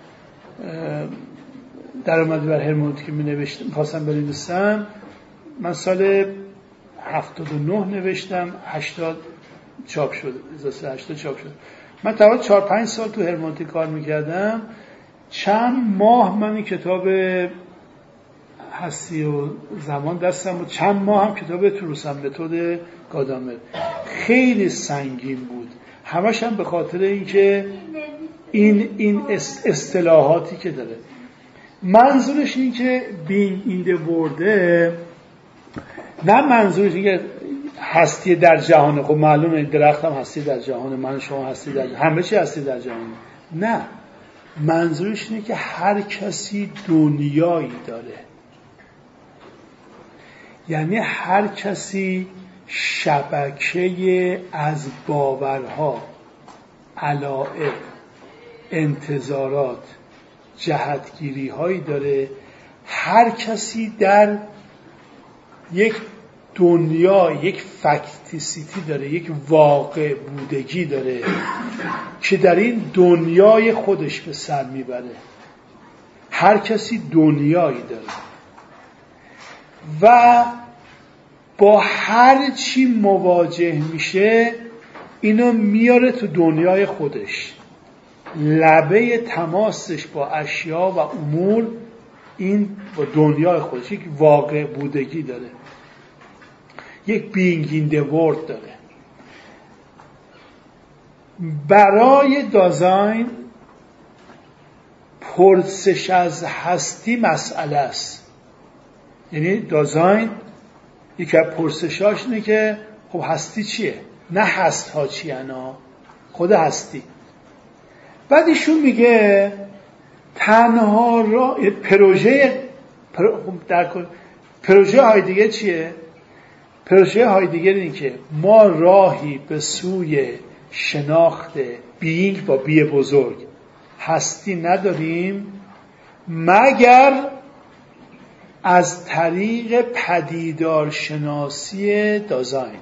درآمد بر هرمنوتیک که می نوشتم می‌خواستم بنویسم، من سال هفتاد و نه نوشتم، هشتاد چاپ شد، اضافه هشتاد چاپ شد. من تا چهار پنج سال تو هرمنوتیک کار میکردم. چند ماه من این کتاب هستی و زمان دستم بود، چند ماه هم کتاب تروسم متد گادامر. خیلی سنگین بود، همش هم به خاطر اینکه این این اصطلاحاتی که داره. منظورش این که being in the world، نه منظورش این که هستی در جهانه. خب معلومه درخت هم هستی در جهانه، من شما هستی در جهانه، همه چی هستی در جهانه. نه، منظورش اینه که هر کسی دنیایی داره. یعنی هر کسی شبکه از باورها، علائق، انتظارات، جهتگیری هایی داره. هر کسی در یک دنیا یک فکتیسیتی داره، یک واقع بودگی داره که در این دنیای خودش به سر میبره. هر کسی دنیایی داره و با هر چی مواجه میشه اینو میاره تو دنیای خودش. لبه تماسش با اشیا و امور این با دنیای خودش یک واقع بودگی داره، یک being in the world داره. برای دازاین پرسش از هستی مسئله است. یعنی دازاین یکی از پرسشاش اینه که خب هستی چیه؟ نه هست ها چیه، نه خود هستی. بعد ایشون میگه تنها را پروژه پر... در... پروژه هایدگر چیه؟ پروژه هایدگر اینه که ما راهی به سوی شناخت بینگ با بی بزرگ هستی نداریم مگر از طریق پدیدار شناسی دازاین.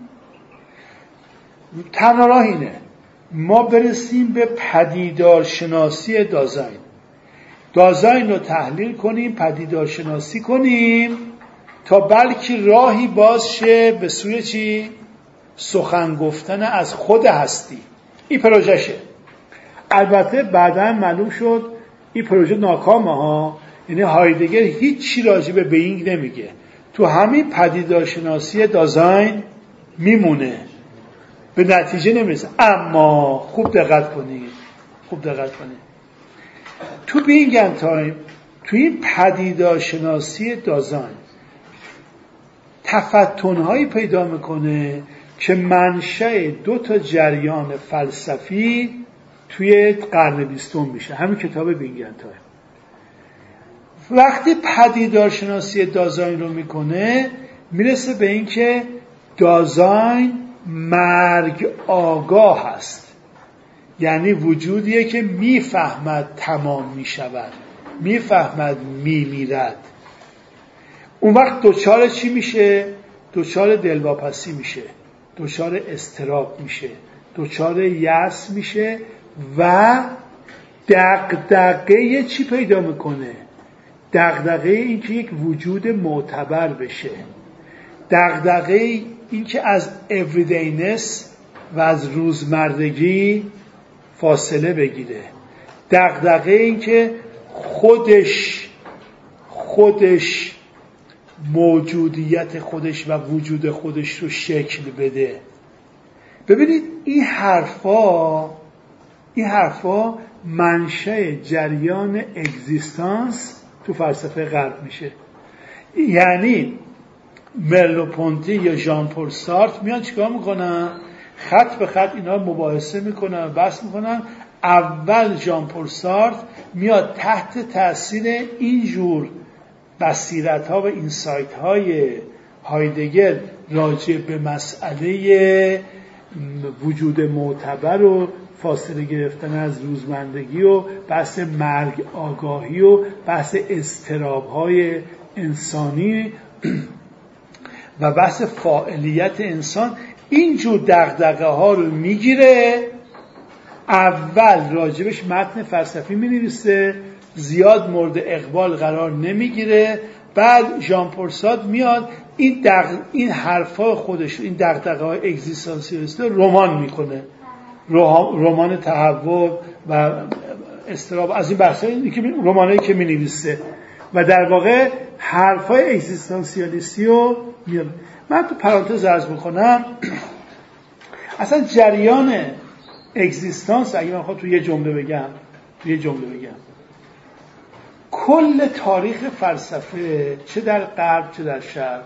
تنها راه اینه ما برسیم به پدیدار شناسی دازاین. دازاین رو تحلیل کنیم، پدیدار شناسی کنیم تا بلکه راهی باز شه به سوی چی؟ سخن گفتن از خود هستی. این پروژهشه. البته بعداً معلوم شد این پروژه ناکامه ها، یعنی هایدگر هیچ چی راجع به بینگ نمیگه، تو همین پدیدارشناسی دازاین میمونه، به نتیجه نمیرسه. اما خوب دقت کنید، خوب دقت کنید تو بینگ اند تایم، تو این پدیدارشناسی دازاین تفتن‌هایی پیدا میکنه که منشأ دو تا جریان فلسفی توی قرن بیستم میشه. همین کتاب بینگ اند تایم وقتی پدیدارشناسی دازاین رو میکنه میرسه به این که دازاین مرگ آگاه هست، یعنی وجودیه که میفهمد تمام میشود، میفهمد میمیرد. اون وقت دوچار چی میشه؟ دوچار دلواپسی میشه، دوچار اضطراب میشه، دوچار یأس میشه و دغدغه چی پیدا میکنه؟ دغدغه این که یک وجود معتبر بشه، دغدغه این که از everydayness و از روزمرگی فاصله بگیره، دغدغه این که خودش خودش موجودیت خودش و وجود خودش رو شکل بده. ببینید این حرفا این حرفا منشأ جریان اگزیستانس تو فلسفه غرب میشه. یعنی مرلو-پونتی یا ژان پل سارتر میان چیکار میکنن؟ خط به خط اینا مباحثه میکنن، بحث میکنن. اول ژان پل سارتر میاد تحت تاثیر اینجور بصیرت ها و اینسایت های هایدگر راجع به مسئله وجود معتبر و فاصله گرفتن از روزمرگی و بحث مرگ آگاهی و بحث اضطراب های انسانی و بحث فاعلیت انسان، اینجور دغدغه ها رو میگیره. اول راجبش متن فلسفی مینویسه، زیاد مورد اقبال قرار نمیگیره. بعد ژان پل سارتر میاد این دغ... این حرفا خودش، این دغدغه های اگزیستانسیالیست رمان میکنه، رمان تحول و استراب، از این بحثا، این که رمانایی که مینویسه و در واقع حرفای اگزیستانسیالیستی رو میاد. من تو پرانتز عرض میکنم اصلا جریان اگزیستانس، اگه من خواهم تو یه جمله بگم تو یه جمله بگم کل تاریخ فلسفه چه در غرب چه در شرق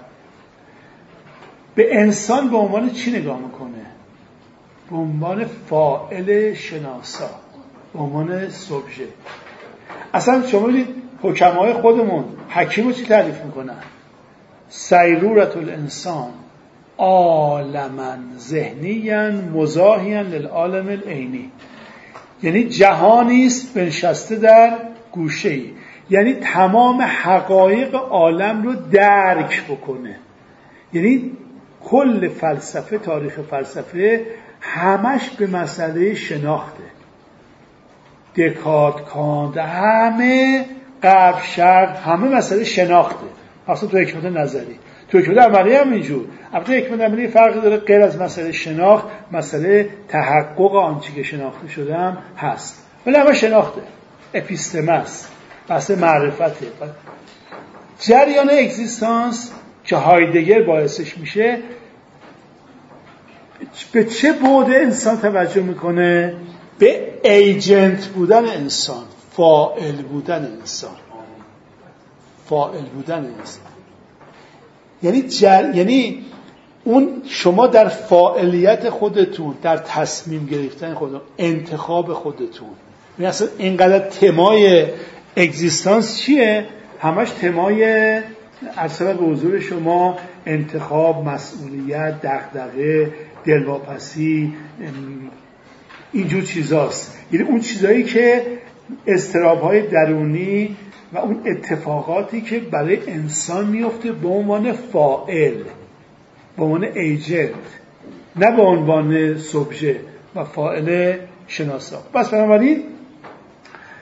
به انسان به عنوان چی نگاه میکنه؟ به عنوان فاعل شناسا، به عنوان سوبژه. اصلا شما ببینید حکمای خودمون حکیم رو چی تعریف میکنن؟ سیرورت الانسان عالما ذهنیاً مزاحیاً للعالم العینی، یعنی جهانی است بنشسته در گوشه‌ای، یعنی تمام حقایق عالم رو درک بکنه. یعنی کل فلسفه، تاریخ فلسفه همش به مسئله شناخته. دکارت، کانت، همه غرب شرق همه مسئله شناخته. اصلا تو حکمت نظری، تو حکمت عملی هم اینجور. البته حکمت عملی فرقی داره، غیر از مسئله شناخت مسئله تحقق آنچه که شناخته شده هم هست، ولی همه شناخته، اپیستماس، بحث معرفته. جریان اگزیستانس که هایدگر باعثش میشه به چه بعد انسان توجه میکنه؟ به ایجنت بودن انسان، فاعل بودن انسان، فاعل بودن انسان. یعنی جر... یعنی اون شما در فاعلیت خودتون، در تصمیم گرفتن خودتون، انتخاب خودتون، یعنی اصلا اینقدر تمای اگزیستانس چیه؟ همش تمای اصلا به حضور شما انتخاب، مسئولیت، دغدغه، دلواپسی، اینجور چیزاست. یعنی اون چیزایی که اضطراب‌های درونی و اون اتفاقاتی که برای انسان میفته به عنوان فاعل، به عنوان ایجنت، نه به عنوان سوبژه و فاعل شناسا. پس بنابراین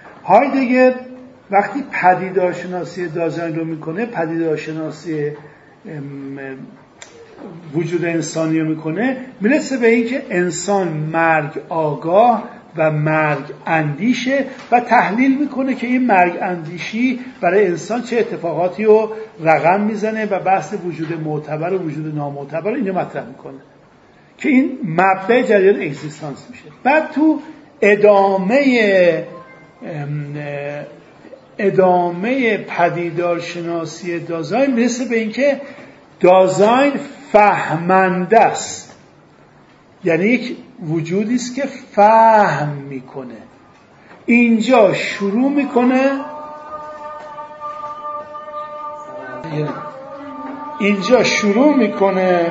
هایدگر وقتی پدیدارشناسی دازاین رو میکنه، پدیدارشناسی وجود انسانی رو میکنه، میرسه به اینکه انسان مرگ آگاه و مرگ اندیشه و تحلیل میکنه که این مرگ اندیشی برای انسان چه اتفاقاتی رو رقم میزنه و بحث وجود معتبر و وجود نامعتبر اینو مطرح میکنه که این مبدأ جریان اگزیستانس میشه. بعد تو ادامه ادامه پدیدارشناسی دازاین میرسه به اینکه دازاین فهمنده است، یعنی یک وجودی است که فهم میکنه. اینجا شروع میکنه اینجا شروع میکنه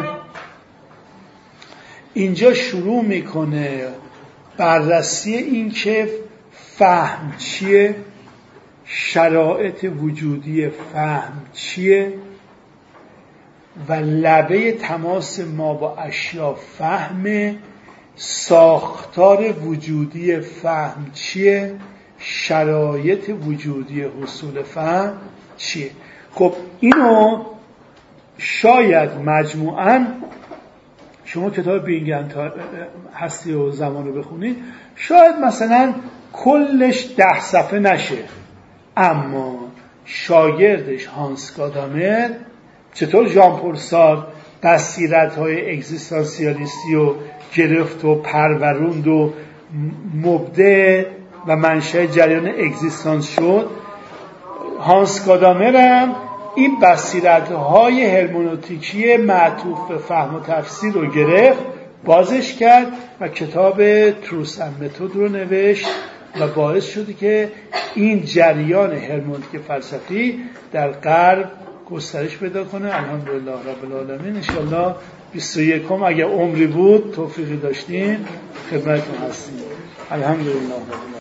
اینجا شروع میکنه بررسی این که فهم چیه، شرایط وجودی فهم چیه و لبه تماس ما با اشیا فهم، ساختار وجودی فهم چیه، شرایط وجودی حصول فهم چیه. خب اینو شاید مجموعاً شما کتاب بینگن هستی و زمان رو بخونید، شاید مثلا کلش ده صفحه نشه، اما شاگردش هانس گادامر چطور ژان پل سارتر بصیرت‌های اگزیستانسیالیستی رو گرفت و پروروند و مبدأ و منشأ جریان اگزیستانس شد، هانس گادامر هم این بصیرت‌های هرمنوتیکی معطوف به فهم و تفسیر رو گرفت، بازش کرد و کتاب تروث اند متد رو نوشت و باعث شد که این جریان هرمنوتیک فلسفی در غرب گسترش پیدا کنه. الحمدلله رب العالمین. ان شاء الله بیست و یکم اگه عمری بود توفیقی داشتین خدمتتون هستیم. الحمدلله.